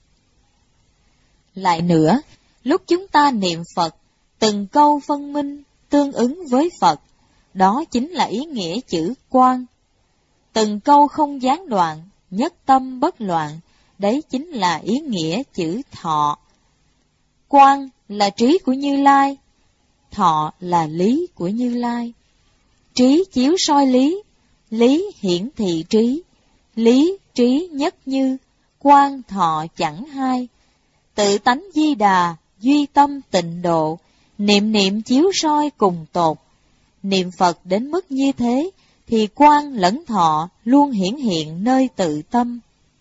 Lại nữa, lúc chúng ta niệm Phật, từng câu phân minh tương ứng với Phật, đó chính là ý nghĩa chữ quang. Từng câu không gián đoạn, nhất tâm bất loạn, đấy chính là ý nghĩa chữ thọ. Quang là trí của Như Lai, thọ là lý của Như Lai. Trí chiếu soi lý, lý hiển thị trí, lý trí nhất như, quang thọ chẳng hai. Tự tánh di đà, duy tâm tịnh độ, niệm niệm chiếu soi cùng tột. Niệm Phật đến mức như thế, thì quang lẫn thọ luôn hiển hiện nơi tự tâm.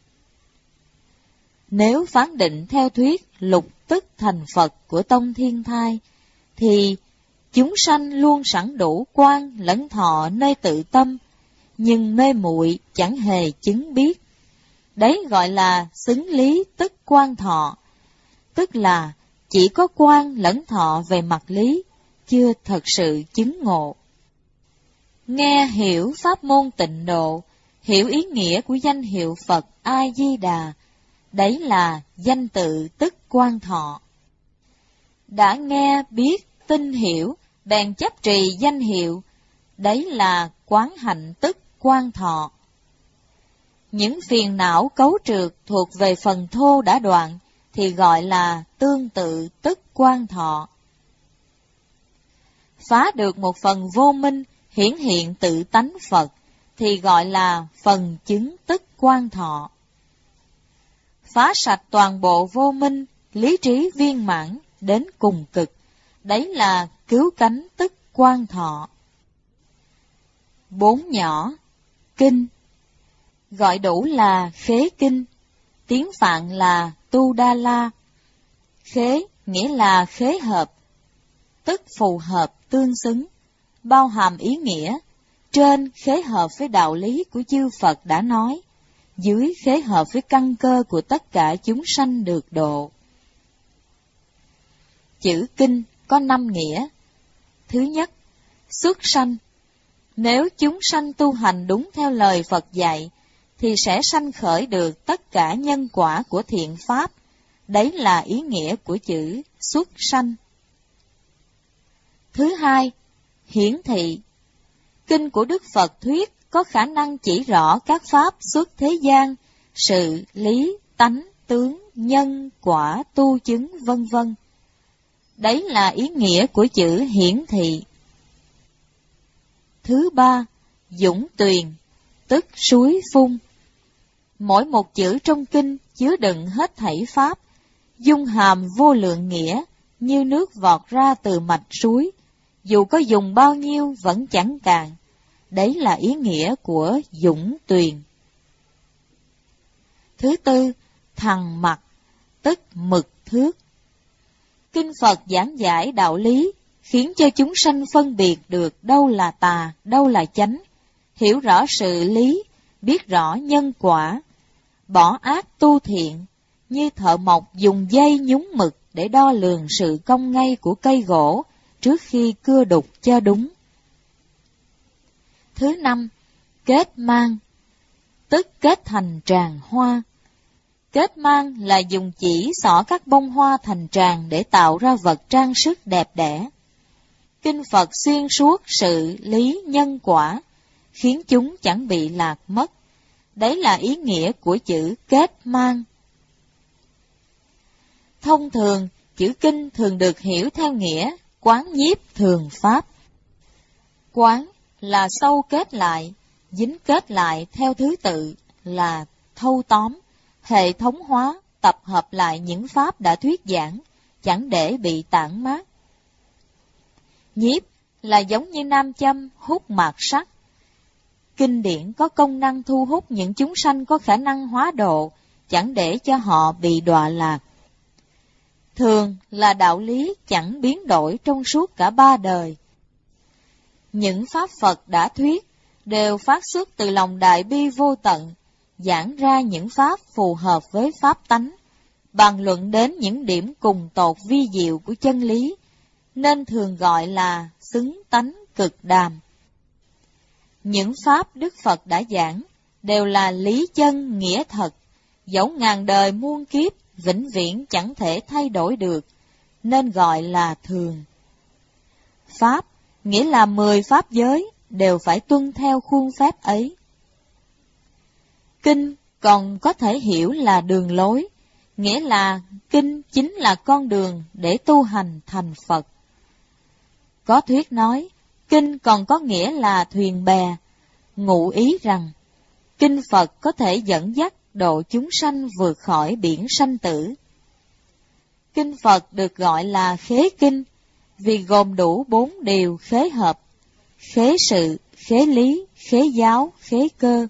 Nếu phán định theo thuyết lục tức thành Phật của Tông Thiên Thai, thì chúng sanh luôn sẵn đủ quang lẫn thọ nơi tự tâm, nhưng mê muội chẳng hề chứng biết. Đấy gọi là xứng lý tức quang thọ, tức là chỉ có quang lẫn thọ về mặt lý, chưa thật sự chứng ngộ. Nghe hiểu pháp môn tịnh độ, hiểu ý nghĩa của danh hiệu Phật A-di-đà, đấy là danh tự tức quang thọ. Đã nghe biết tin hiểu, bèn chấp trì danh hiệu, đấy là quán hạnh tức quang thọ. Những phiền não cấu trược thuộc về phần thô đã đoạn, thì gọi là tương tự tức quang thọ. Phá được một phần vô minh, hiển hiện tự tánh Phật, thì gọi là phần chứng tức quang thọ. Phá sạch toàn bộ vô minh, lý trí viên mãn đến cùng cực, đấy là cứu cánh tức quang thọ. Bốn nhỏ, kinh, gọi đủ là khế kinh, tiếng Phạn là tu đa la. Khế nghĩa là khế hợp, tức phù hợp tương xứng, bao hàm ý nghĩa, trên khế hợp với đạo lý của chư Phật đã nói, dưới khế hợp với căn cơ của tất cả chúng sanh được độ. Chữ kinh có năm nghĩa. Thứ nhất, xuất sanh. Nếu chúng sanh tu hành đúng theo lời Phật dạy, thì sẽ sanh khởi được tất cả nhân quả của thiện pháp. Đấy là ý nghĩa của chữ xuất sanh. Thứ hai, hiển thị. Kinh của Đức Phật thuyết có khả năng chỉ rõ các pháp xuất thế gian, sự, lý, tánh, tướng, nhân, quả, tu chứng, vân vân. Đấy là ý nghĩa của chữ hiển thị. Thứ ba, dũng tuyền, tức suối phun. Mỗi một chữ trong kinh chứa đựng hết thảy pháp, dung hàm vô lượng nghĩa, như nước vọt ra từ mạch suối, dù có dùng bao nhiêu vẫn chẳng cạn. Đấy là ý nghĩa của dũng tuyền. Thứ tư, thằng mặc, tức mực thước. Kinh Phật giảng giải đạo lý, khiến cho chúng sanh phân biệt được đâu là tà, đâu là chánh, hiểu rõ sự lý, biết rõ nhân quả, bỏ ác tu thiện, như thợ mộc dùng dây nhúng mực để đo lường sự cong ngay của cây gỗ trước khi cưa đục cho đúng. Thứ năm, kết mang, tức kết thành tràng hoa. Kết mang là dùng chỉ xỏ các bông hoa thành tràng để tạo ra vật trang sức đẹp đẽ. Kinh Phật xuyên suốt sự lý nhân quả, khiến chúng chẳng bị lạc mất. Đấy là ý nghĩa của chữ kết mang. Thông thường, chữ kinh thường được hiểu theo nghĩa quán nhiếp thường pháp. Quán là sâu kết lại, dính kết lại theo thứ tự là thâu tóm, hệ thống hóa, tập hợp lại những pháp đã thuyết giảng, chẳng để bị tản mát. Nhiếp là giống như nam châm hút mạt sắt. Kinh điển có công năng thu hút những chúng sanh có khả năng hóa độ, chẳng để cho họ bị đọa lạc. Thường là đạo lý chẳng biến đổi trong suốt cả ba đời. Những pháp Phật đã thuyết đều phát xuất từ lòng đại bi vô tận, giảng ra những pháp phù hợp với pháp tánh, bàn luận đến những điểm cùng tột vi diệu của chân lý, nên thường gọi là xứng tánh cực đàm. Những pháp Đức Phật đã giảng đều là lý chân nghĩa thật, dẫu ngàn đời muôn kiếp, vĩnh viễn chẳng thể thay đổi được, nên gọi là thường. Pháp nghĩa là mười pháp giới đều phải tuân theo khuôn phép ấy. Kinh còn có thể hiểu là đường lối, nghĩa là kinh chính là con đường để tu hành thành Phật. Có thuyết nói, kinh còn có nghĩa là thuyền bè, ngụ ý rằng, kinh Phật có thể dẫn dắt độ chúng sanh vượt khỏi biển sanh tử. Kinh Phật được gọi là khế kinh, vì gồm đủ bốn điều khế hợp: khế sự, khế lý, khế giáo, khế cơ.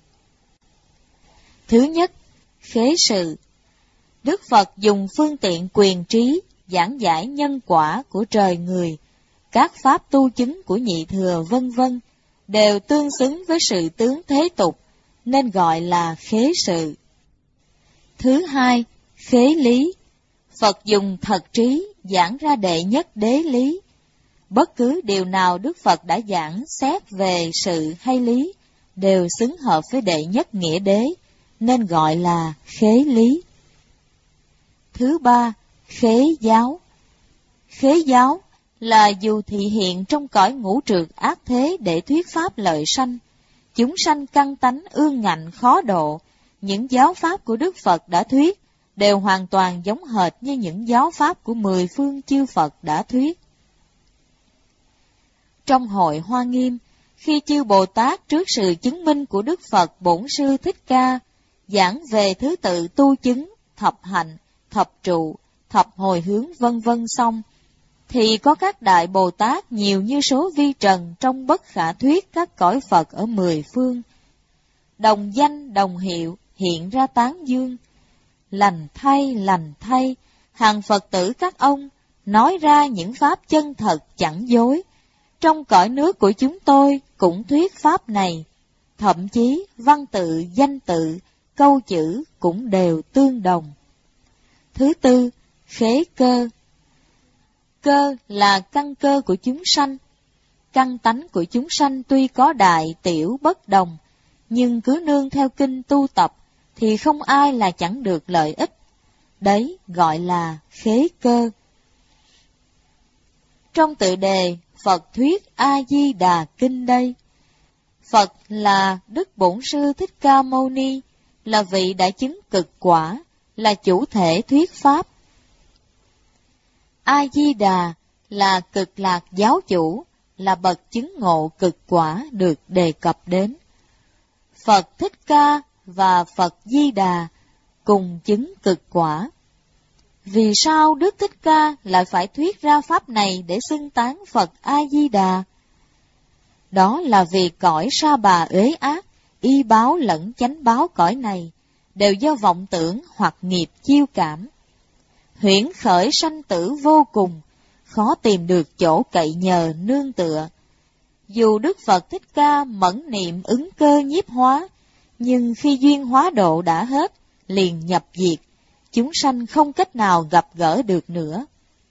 Thứ nhất, khế sự. Đức Phật dùng phương tiện quyền trí, giảng giải nhân quả của trời người, các pháp tu chứng của nhị thừa vân vân, đều tương xứng với sự tướng thế tục, nên gọi là khế sự. Thứ hai, khế lý. Phật dùng thật trí giảng ra đệ nhất đế lý. Bất cứ điều nào Đức Phật đã giảng xét về sự hay lý, đều xứng hợp với đệ nhất nghĩa đế, nên gọi là khế lý. Thứ ba, khế giáo. Khế giáo là dù thị hiện trong cõi ngũ trượt ác thế để thuyết pháp lợi sanh, chúng sanh căn tánh ương ngạnh khó độ, những giáo pháp của Đức Phật đã thuyết đều hoàn toàn giống hệt như những giáo pháp của mười phương chư Phật đã thuyết. Trong hội Hoa Nghiêm, khi chư Bồ Tát trước sự chứng minh của Đức Phật Bổn Sư Thích Ca giảng về thứ tự tu chứng, thập hạnh, thập trụ, thập hồi hướng vân vân xong, thì có các đại Bồ Tát nhiều như số vi trần trong bất khả thuyết các cõi Phật ở mười phương, đồng danh đồng hiệu hiện ra tán dương. Lành thay, lành thay, hàng Phật tử các ông nói ra những pháp chân thật chẳng dối. Trong cõi nước của chúng tôi cũng thuyết pháp này, thậm chí văn tự, danh tự, câu chữ cũng đều tương đồng. Thứ tư, khế cơ. Cơ là căn cơ của chúng sanh. Căn tánh của chúng sanh tuy có đại tiểu bất đồng, nhưng cứ nương theo kinh tu tập thì không ai là chẳng được lợi ích. Đấy gọi là khế cơ. Trong tự đề Phật thuyết A Di Đà Kinh đây, Phật là Đức Bổn Sư Thích Ca Mâu Ni, là vị đã chứng cực quả, là chủ thể thuyết pháp. A-di-đà là cực lạc giáo chủ, là bậc chứng ngộ cực quả được đề cập đến. Phật Thích Ca và Phật Di Đà cùng chứng cực quả. Vì sao Đức Thích Ca lại phải thuyết ra pháp này để xưng tán Phật A-di-đà? Đó là vì cõi sa bà uế ác, y báo lẫn chánh báo cõi này, đều do vọng tưởng hoặc nghiệp chiêu cảm. Huyễn khởi sanh tử vô cùng, khó tìm được chỗ cậy nhờ nương tựa. Dù Đức Phật Thích Ca mẫn niệm ứng cơ nhiếp hóa, nhưng khi duyên hóa độ đã hết, liền nhập diệt, chúng sanh không cách nào gặp gỡ được nữa.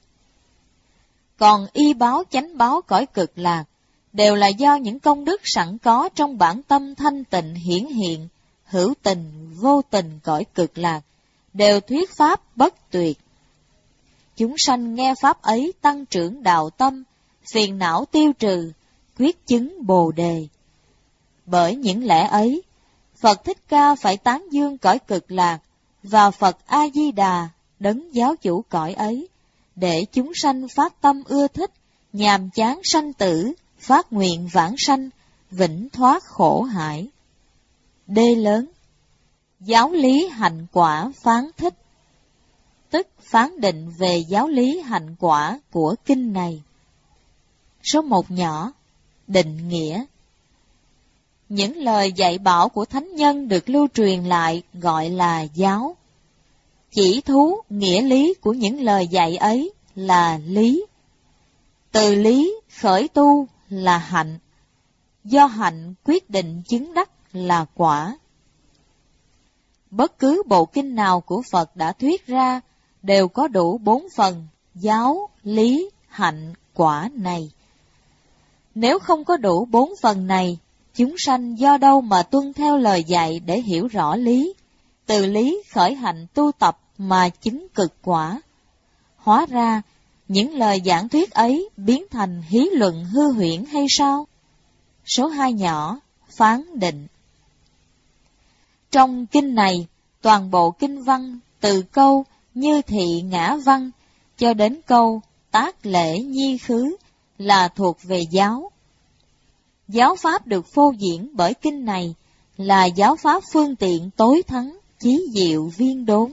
Còn y báo chánh báo cõi cực lạc, đều là do những công đức sẵn có trong bản tâm thanh tịnh hiển hiện, hữu tình, vô tình cõi cực lạc, đều thuyết pháp bất tuyệt. Chúng sanh nghe pháp ấy tăng trưởng đạo tâm, phiền não tiêu trừ, quyết chứng bồ đề. Bởi những lẽ ấy, Phật Thích Ca phải tán dương cõi cực lạc, và Phật A-di-đà đấng giáo chủ cõi ấy, để chúng sanh phát tâm ưa thích, nhàm chán sanh tử, phát nguyện vãng sanh, vĩnh thoát khổ hải. D lớn, giáo lý hạnh quả phán thích, tức phán định về giáo lý hạnh quả của kinh này. Số một nhỏ, định nghĩa. Những lời dạy bảo của thánh nhân được lưu truyền lại gọi là giáo. Chỉ thú nghĩa lý của những lời dạy ấy là lý. Từ lý khởi tu là hạnh, do hạnh quyết định chứng đắc là quả. Bất cứ bộ kinh nào của Phật đã thuyết ra đều có đủ bốn phần giáo, lý, hạnh, quả này. Nếu không có đủ bốn phần này, chúng sanh do đâu mà tuân theo lời dạy để hiểu rõ lý, từ lý khởi hạnh tu tập mà chứng cực quả. Hóa ra, những lời giảng thuyết ấy biến thành hí luận hư huyễn hay sao? Số hai nhỏ, phán định. Trong kinh này, toàn bộ kinh văn từ câu như thị ngã văn cho đến câu tác lễ nhi khứ là thuộc về giáo. Giáo pháp được phô diễn bởi kinh này là giáo pháp phương tiện tối thắng, chí diệu viên đốn.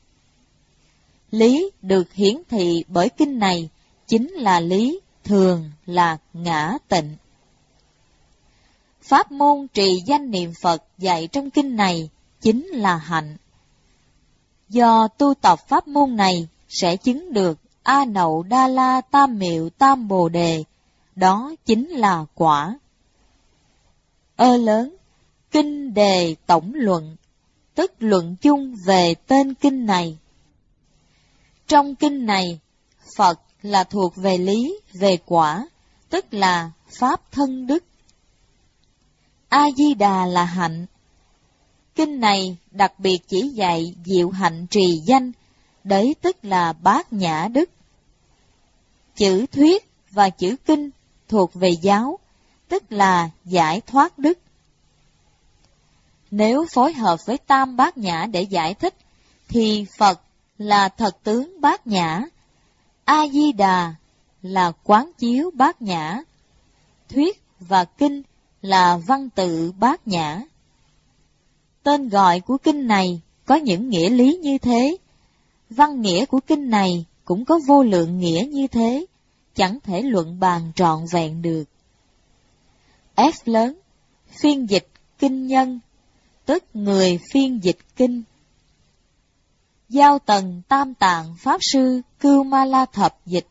Lý được hiển thị bởi kinh này chính là lý, thường, lạc, ngã, tịnh. Pháp môn trì danh niệm Phật dạy trong kinh này chính là hạnh. Do tu tập pháp môn này sẽ chứng được A Nậu Đa La Tam Miệu Tam Bồ Đề, đó chính là quả. Ơ lớn, kinh đề tổng luận, tức luận chung về tên kinh này. Trong kinh này, Phật là thuộc về lý, về quả, tức là pháp thân đức. A-di-đà là hạnh. Kinh này đặc biệt chỉ dạy diệu hạnh trì danh, đấy tức là bát nhã đức. Chữ thuyết và chữ kinh thuộc về giáo, tức là giải thoát đức. Nếu phối hợp với tam bát nhã để giải thích, thì Phật là thật tướng bát nhã, A-di-đà là quán chiếu bát nhã, thuyết và kinh là văn tự bát nhã. Tên gọi của kinh này có những nghĩa lý như thế, văn nghĩa của kinh này cũng có vô lượng nghĩa như thế, chẳng thể luận bàn trọn vẹn được. F lớn, phiên dịch kinh nhân, tức người phiên dịch kinh. Giao Tần Tam Tạng Pháp Sư Cưu Ma La Thập dịch.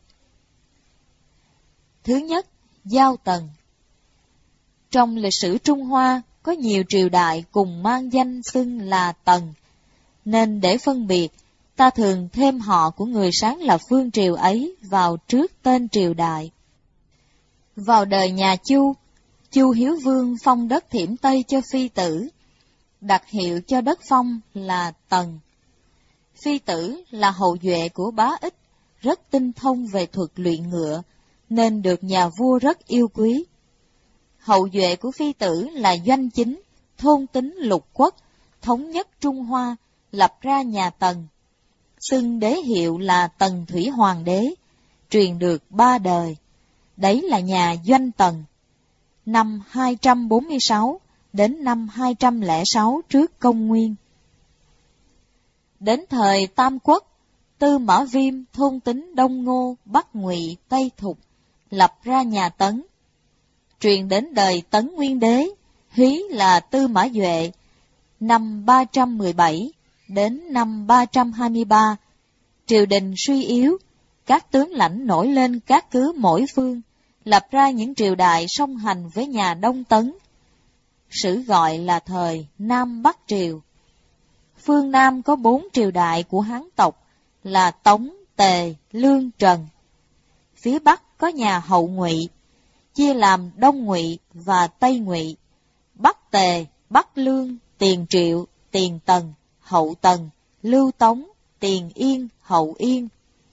Thứ nhất, Giao Tần. Trong lịch sử Trung Hoa có nhiều triều đại cùng mang danh xưng là Tần, nên để phân biệt, ta thường thêm họ của người sáng lập vương triều ấy vào trước tên triều đại. Vào đời nhà Chu, Chu Hiếu Vương phong đất Thiểm Tây cho Phi Tử, đặt hiệu cho đất phong là Tần. Phi Tử là hậu duệ của Bá Ích, rất tinh thông về thuật luyện ngựa, nên được nhà vua rất yêu quý. Hậu duệ của Phi Tử là Doanh Chính, thôn tính lục quốc, thống nhất Trung Hoa, lập ra nhà Tần. Xưng đế hiệu là Tần Thủy Hoàng đế, truyền được ba đời. Đấy là nhà Doanh Tần. Năm hai trăm bốn mươi sáu đến năm hai trăm lẻ sáu trước công nguyên. Đến thời Tam Quốc, Tư Mã Viêm thôn tính Đông Ngô, Bắc Ngụy, Tây Thục, lập ra nhà Tấn. Truyền đến đời Tấn Nguyên đế, Húy là Tư Mã Duệ, năm ba trăm mười bảy đến năm ba trăm hai mươi ba. Triều đình suy yếu, các tướng lãnh nổi lên các cứ mỗi phương, lập ra những triều đại song hành với nhà Đông Tấn. Sử gọi là thời Nam Bắc Triều. Phương Nam có bốn triều đại của Hán tộc là Tống, Tề, Lương, Trần. Phía Bắc có nhà Hậu Ngụy, chia làm Đông Ngụy và Tây Ngụy, Bắc Tề, Bắc Lương, Tiền Triệu, Tiền Tần, Hậu Tần, Lưu Tống, Tiền Yên, Hậu Yên.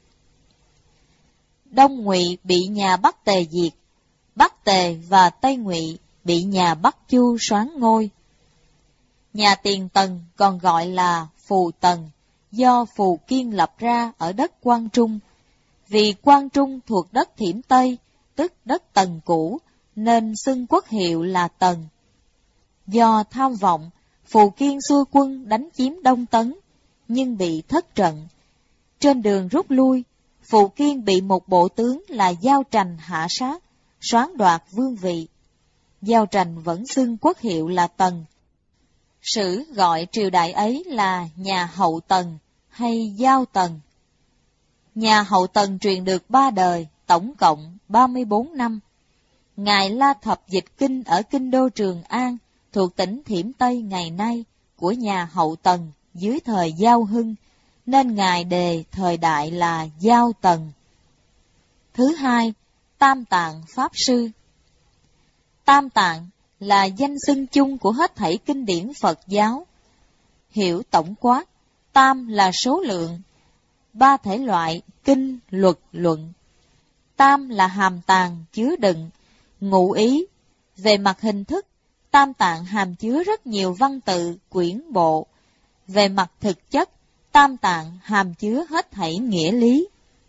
Đông Ngụy bị nhà Bắc Tề diệt, Bắc Tề và Tây Ngụy bị nhà Bắc Chu soán ngôi. Nhà Tiền Tần còn gọi là Phù Tần, do Phù Kiên lập ra ở đất Quang Trung. Vì Quang Trung thuộc đất Thiểm Tây, tức đất Tần cũ, nên xưng quốc hiệu là Tần. Do tham vọng, Phù Kiên xua quân đánh chiếm Đông Tấn, nhưng bị thất trận. Trên đường rút lui, Phù Kiên bị một bộ tướng là Giao Trành hạ sát, soán đoạt vương vị. Giao Trành vẫn xưng quốc hiệu là Tần. Sử gọi triều đại ấy là nhà Hậu Tần hay Giao Tần. Nhà Hậu Tần truyền được ba đời, tổng cộng ba mươi bốn năm. Ngài La Thập dịch kinh ở kinh đô Trường An, thuộc tỉnh Thiểm Tây ngày nay, của nhà Hậu Tần dưới thời Giao Hưng, nên Ngài đề thời đại là Giao Tần. Thứ hai, Tam Tạng Pháp Sư. Tam Tạng là danh xưng chung của hết thảy kinh điển Phật giáo. Hiểu tổng quát, tam là số lượng, ba thể loại kinh, luật, luận. Tam là hàm tàng, chứa đựng, ngụ ý. Về mặt hình thức, Tam Tạng hàm chứa rất nhiều văn tự, quyển bộ. Về mặt thực chất, Tam Tạng hàm chứa hết thảy nghĩa lý.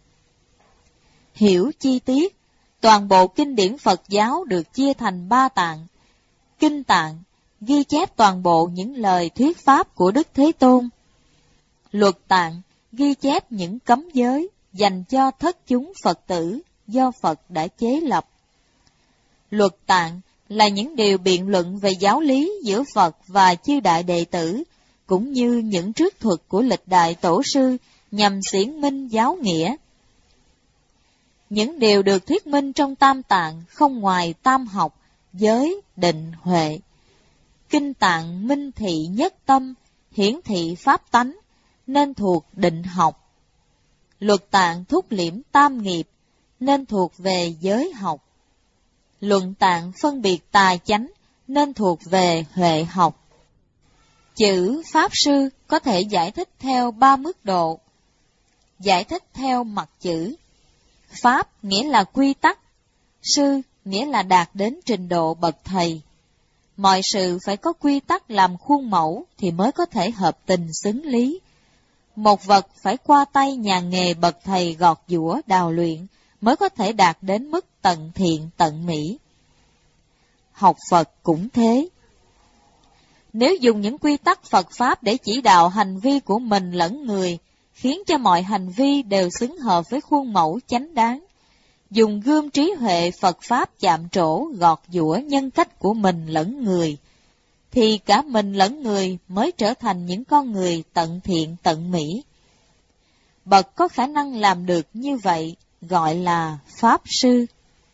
Hiểu chi tiết, toàn bộ kinh điển Phật giáo được chia thành ba tạng. Kinh tạng ghi chép toàn bộ những lời thuyết pháp của Đức Thế Tôn. Luật tạng ghi chép những cấm giới dành cho thất chúng Phật tử do Phật đã chế lập. Luật tạng là những điều biện luận về giáo lý giữa Phật và chư đại đệ tử, cũng như những trước thuật của lịch đại tổ sư nhằm xiển minh giáo nghĩa. Những điều được thuyết minh trong Tam Tạng không ngoài tam học, giới, định, huệ. Kinh tạng minh thị nhất tâm, hiển thị pháp tánh, nên thuộc định học. Luật tạng thúc liễm tam nghiệp, nên thuộc về giới học. Luận tạng phân biệt tà chánh, nên thuộc về huệ học. Chữ Pháp Sư có thể giải thích theo ba mức độ. Giải thích theo mặt chữ. Pháp nghĩa là quy tắc, sư nghĩa là đạt đến trình độ bậc thầy. Mọi sự phải có quy tắc làm khuôn mẫu thì mới có thể hợp tình xứng lý. Một vật phải qua tay nhà nghề bậc thầy gọt giũa đào luyện mới có thể đạt đến mức tận thiện tận mỹ. Học Phật cũng thế. Nếu dùng những quy tắc Phật Pháp để chỉ đạo hành vi của mình lẫn người, khiến cho mọi hành vi đều xứng hợp với khuôn mẫu chánh đáng, dùng gươm trí huệ Phật Pháp chạm trổ gọt giũa nhân cách của mình lẫn người, thì cả mình lẫn người mới trở thành những con người tận thiện tận mỹ. Bậc có khả năng làm được như vậy gọi là Pháp Sư.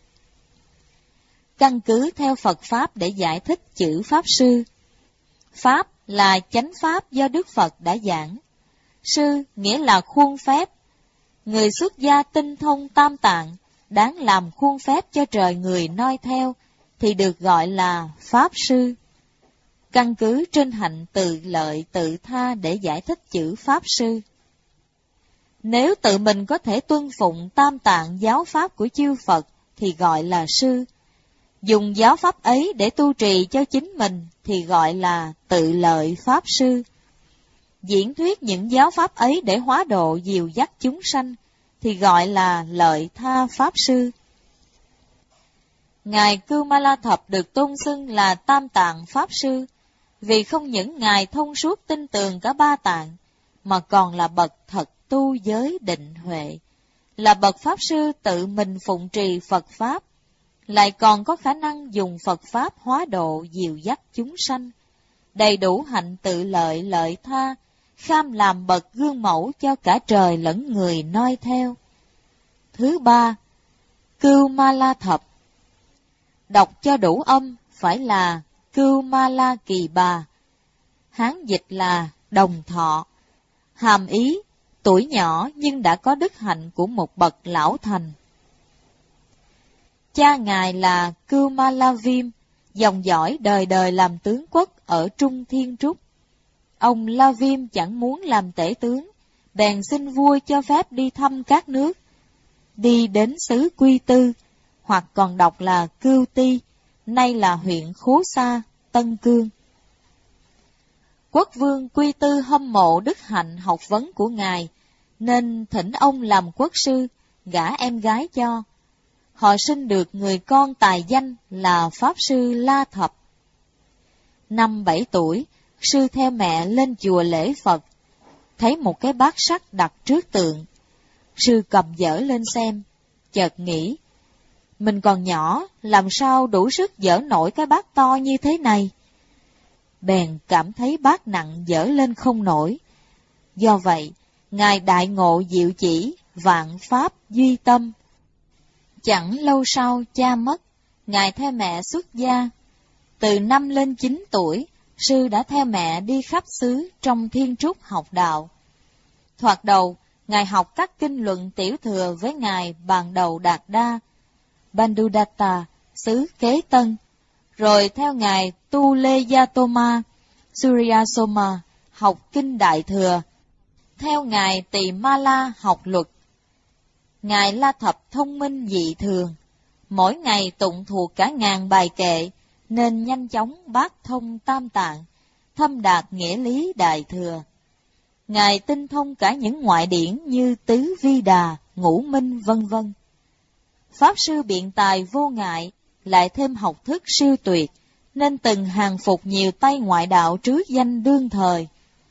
Căn cứ theo Phật Pháp để giải thích chữ Pháp Sư. Pháp là chánh Pháp do Đức Phật đã giảng. Sư nghĩa là khuôn phép. Người xuất gia tinh thông Tam Tạng, đáng làm khuôn phép cho trời người noi theo, thì được gọi là Pháp Sư. Căn cứ trên hạnh tự lợi tự tha để giải thích chữ Pháp Sư. Nếu tự mình có thể tuân phụng Tam Tạng giáo Pháp của chư Phật thì gọi là Sư. Dùng giáo pháp ấy để tu trì cho chính mình thì gọi là tự lợi pháp sư. Diễn thuyết những giáo pháp ấy để hóa độ dìu dắt chúng sanh thì gọi là lợi tha pháp sư. Ngài Cưu Ma La Thập được tôn xưng là Tam Tạng Pháp Sư, vì không những Ngài thông suốt tin tường cả ba tạng, mà còn là bậc thật tu giới định huệ, là bậc Pháp Sư tự mình phụng trì Phật Pháp, lại còn có khả năng dùng Phật Pháp hóa độ dìu dắt chúng sanh, đầy đủ hạnh tự lợi lợi tha, kham làm bậc gương mẫu cho cả trời lẫn người noi theo. Thứ ba, Cưu Ma La Thập. Đọc cho đủ âm phải là Cưu Ma La Kỳ Bà, Hán dịch là đồng thọ, hàm ý tuổi nhỏ nhưng đã có đức hạnh của một bậc lão thành. Cha Ngài là Cưu Ma La Viêm, dòng dõi đời đời làm tướng quốc ở Trung Thiên Trúc. Ông La Viêm chẳng muốn làm tể tướng, bèn xin vua cho phép đi thăm các nước, đi đến xứ Quy Tư, hoặc còn đọc là Cưu Ti, nay là huyện Khố Sa, Tân Cương. Quốc vương Quy Tư hâm mộ đức hạnh học vấn của Ngài, nên thỉnh ông làm quốc sư, gả em gái cho. Họ sinh được người con tài danh là Pháp Sư La Thập. Năm bảy tuổi, sư theo mẹ lên chùa lễ Phật, thấy một cái bát sắt đặt trước tượng. Sư cầm dở lên xem, chợt nghĩ, mình còn nhỏ, làm sao đủ sức dở nổi cái bát to như thế này? Bèn cảm thấy bát nặng dở lên không nổi. Do vậy, Ngài đại ngộ diệu chỉ, vạn pháp duy tâm. Chẳng lâu sau cha mất, Ngài theo mẹ xuất gia. Từ năm lên chín tuổi, sư đã theo mẹ đi khắp xứ trong Thiên Trúc học đạo. Thoạt đầu, Ngài học các kinh luận tiểu thừa với Ngài Bàn Đầu Đạt Đa, Bandudatta, xứ Kế Tân, rồi theo Ngài Tu Lê Gia Tô Ma, Suryasoma, học kinh Đại Thừa, theo Ngài Tỳ Ma La học luật. Ngài La Thập thông minh dị thường, mỗi ngày tụng thuộc cả ngàn bài kệ, nên nhanh chóng bát thông tam tạng, thâm đạt nghĩa lý Đại Thừa. Ngài tinh thông cả những ngoại điển như Tứ Vi Đà, Ngũ Minh vân vân. Pháp sư biện tài vô ngại, lại thêm học thức siêu tuyệt, nên từng hàng phục nhiều tay ngoại đạo trước danh đương thời.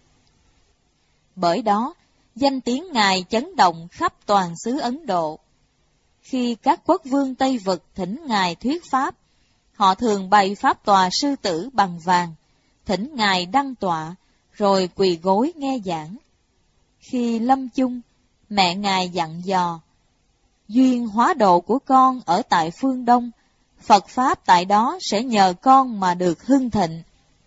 Bởi đó, danh tiếng Ngài chấn động khắp toàn xứ Ấn Độ. Khi các quốc vương Tây Vực thỉnh Ngài thuyết Pháp, họ thường bày Pháp tòa sư tử bằng vàng, thỉnh Ngài đăng tọa, rồi quỳ gối nghe giảng. Khi lâm chung, mẹ Ngài dặn dò, duyên hóa độ của con ở tại phương Đông, Phật Pháp tại đó sẽ nhờ con mà được hưng thịnh.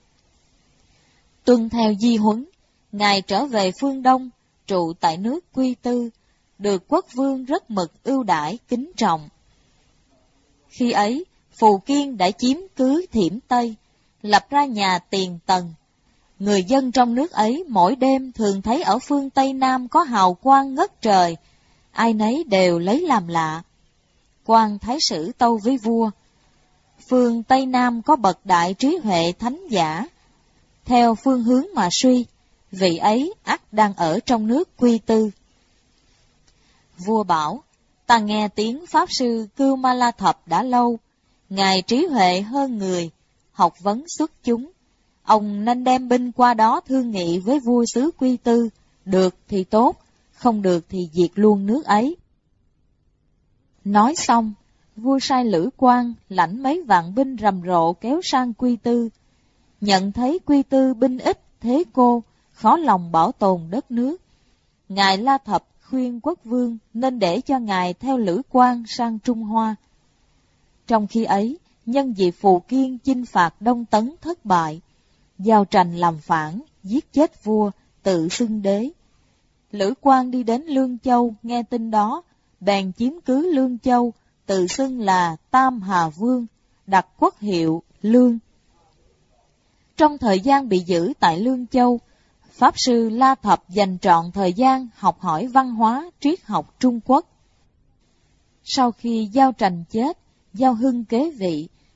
Tuân theo di huấn, Ngài trở về phương Đông, trụ tại nước Quy Tư, được quốc vương rất mực ưu đãi kính trọng. Khi ấy, Phù Kiên đã chiếm cứ Thiểm Tây, lập ra nhà Tiền Tần. Người dân trong nước ấy mỗi đêm thường thấy ở phương Tây Nam có hào quang ngất trời, ai nấy đều lấy làm lạ. Quan Thái Sử tâu với vua, phương Tây Nam có bậc đại trí huệ thánh giả, theo phương hướng mà suy, vị ấy ắt đang ở trong nước Quy Tư. Vua bảo, ta nghe tiếng Pháp Sư Cưu Ma La Thập đã lâu, Ngài trí huệ hơn người, học vấn xuất chúng. Ông nên đem binh qua đó thương nghị với vua xứ Quy Tư, được thì tốt, không được thì diệt luôn nước ấy. Nói xong, vua sai Lữ Quang lãnh mấy vạn binh rầm rộ kéo sang Quy Tư. Nhận thấy Quy Tư binh ít, thế cô, khó lòng bảo tồn đất nước. Ngài La Thập khuyên quốc vương nên để cho Ngài theo Lữ Quang sang Trung Hoa. Trong khi ấy, nhân dịp Phù Kiên chinh phạt Đông Tấn thất bại, Giao Tranh làm phản, giết chết vua, tự xưng đế. Lữ Quang đi đến Lương Châu nghe tin đó, bèn chiếm cứ Lương Châu, tự xưng là Tam Hà Vương, đặt quốc hiệu Lương. Trong thời gian bị giữ tại Lương Châu, Pháp Sư La Thập dành trọn thời gian học hỏi văn hóa, triết học Trung Quốc. Sau khi Giao Tranh chết, Giao Hưng kế vị,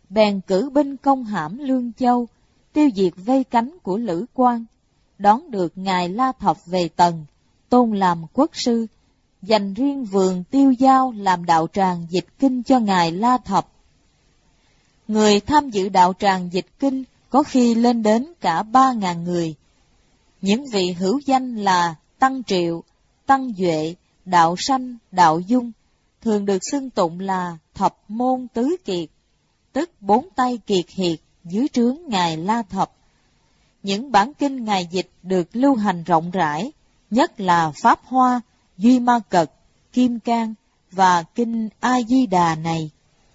bèn cử binh công hãm Lương Châu, tiêu diệt vây cánh của Lữ Quang, đón được ngài La Thập về Tần, tôn làm quốc sư, dành riêng vườn Tiêu Giao làm đạo tràng dịch kinh cho ngài La Thập. Người tham dự đạo tràng dịch kinh có khi lên đến cả ba ngàn người. Những vị hữu danh là Tăng Triệu, Tăng Duệ, Đạo Sanh, Đạo Dung, thường được xưng tụng là Thập Môn Tứ Kiệt, tức bốn tay kiệt hiệt dưới trướng ngài La Thập. Những bản kinh ngài dịch được lưu hành rộng rãi, nhất là Pháp Hoa, Duy Ma Cật, Kim Cang và kinh A Di Đà này.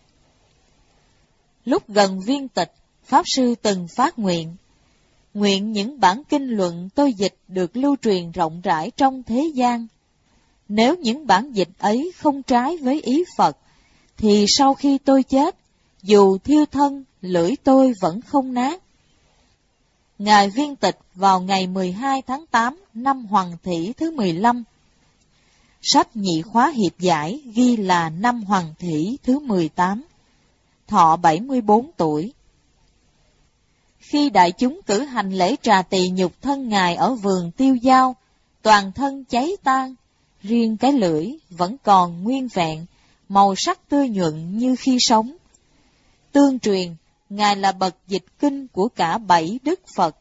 Lúc gần viên tịch, Pháp Sư từng phát nguyện, nguyện những bản kinh luận tôi dịch được lưu truyền rộng rãi trong thế gian. Nếu những bản dịch ấy không trái với ý Phật, thì sau khi tôi chết, dù thiêu thân, lưỡi tôi vẫn không nát. Ngài viên tịch vào ngày mười hai tháng tám năm Hoằng Thỷ thứ mười lăm. Sách Nhị Khóa Hiệp Giải ghi là năm Hoằng Thỷ thứ mười tám, thọ bảy mươi bốn tuổi. Khi đại chúng cử hành lễ trà tỳ nhục thân ngài ở vườn Tiêu Giao, toàn thân cháy tan, riêng cái lưỡi vẫn còn nguyên vẹn, màu sắc tươi nhuận như khi sống. Tương truyền, ngài là bậc dịch kinh của cả bảy đức Phật.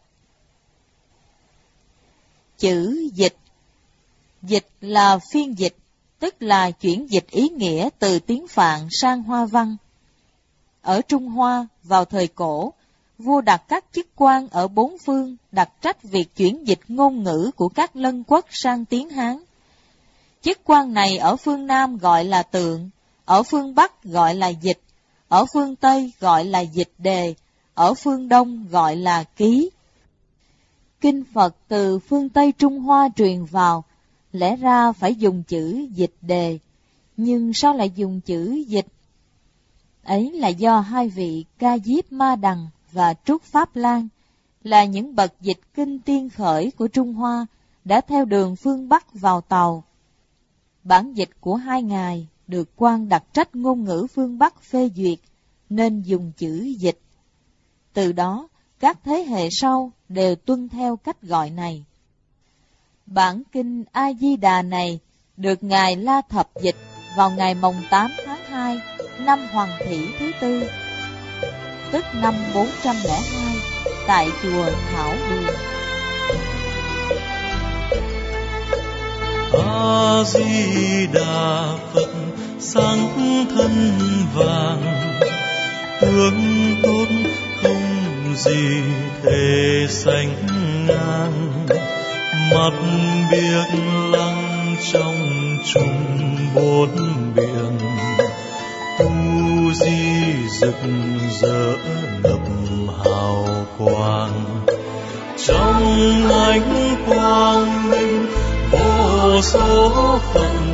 Chữ dịch. Dịch là phiên dịch, tức là chuyển dịch ý nghĩa từ tiếng Phạn sang Hoa văn. Ở Trung Hoa, vào thời cổ, vua đặt các chức quan ở bốn phương đặt trách việc chuyển dịch ngôn ngữ của các lân quốc sang tiếng Hán. Chức quan này ở phương Nam gọi là tượng, ở phương Bắc gọi là dịch, ở phương Tây gọi là dịch đề, ở phương Đông gọi là ký. Kinh Phật từ phương Tây Trung Hoa truyền vào, lẽ ra phải dùng chữ dịch đề, nhưng sao lại dùng chữ dịch? Ấy là do hai vị Ca Diếp Ma Đằng và Trúc Pháp Lan là những bậc dịch kinh tiên khởi của Trung Hoa đã theo đường phương Bắc vào Tàu. Bản dịch của hai ngài được quan đặc trách ngôn ngữ phương Bắc phê duyệt, nên dùng chữ dịch. Từ đó, các thế hệ sau đều tuân theo cách gọi này. Bản kinh A Di Đà này được ngài La Thập dịch vào ngày mồng tám tháng hai năm Hoằng Thỷ thứ tư, tức năm bốn trăm lẻ hai, tại chùa Thảo Đường. A Di Đà Phật sáng thân vàng, hướng tốt không gì thể sánh ngang, mặt biếc lăng trong chung bốn biển, tu di rực rỡ ngập hào quang, trong ánh quang minh vô số phận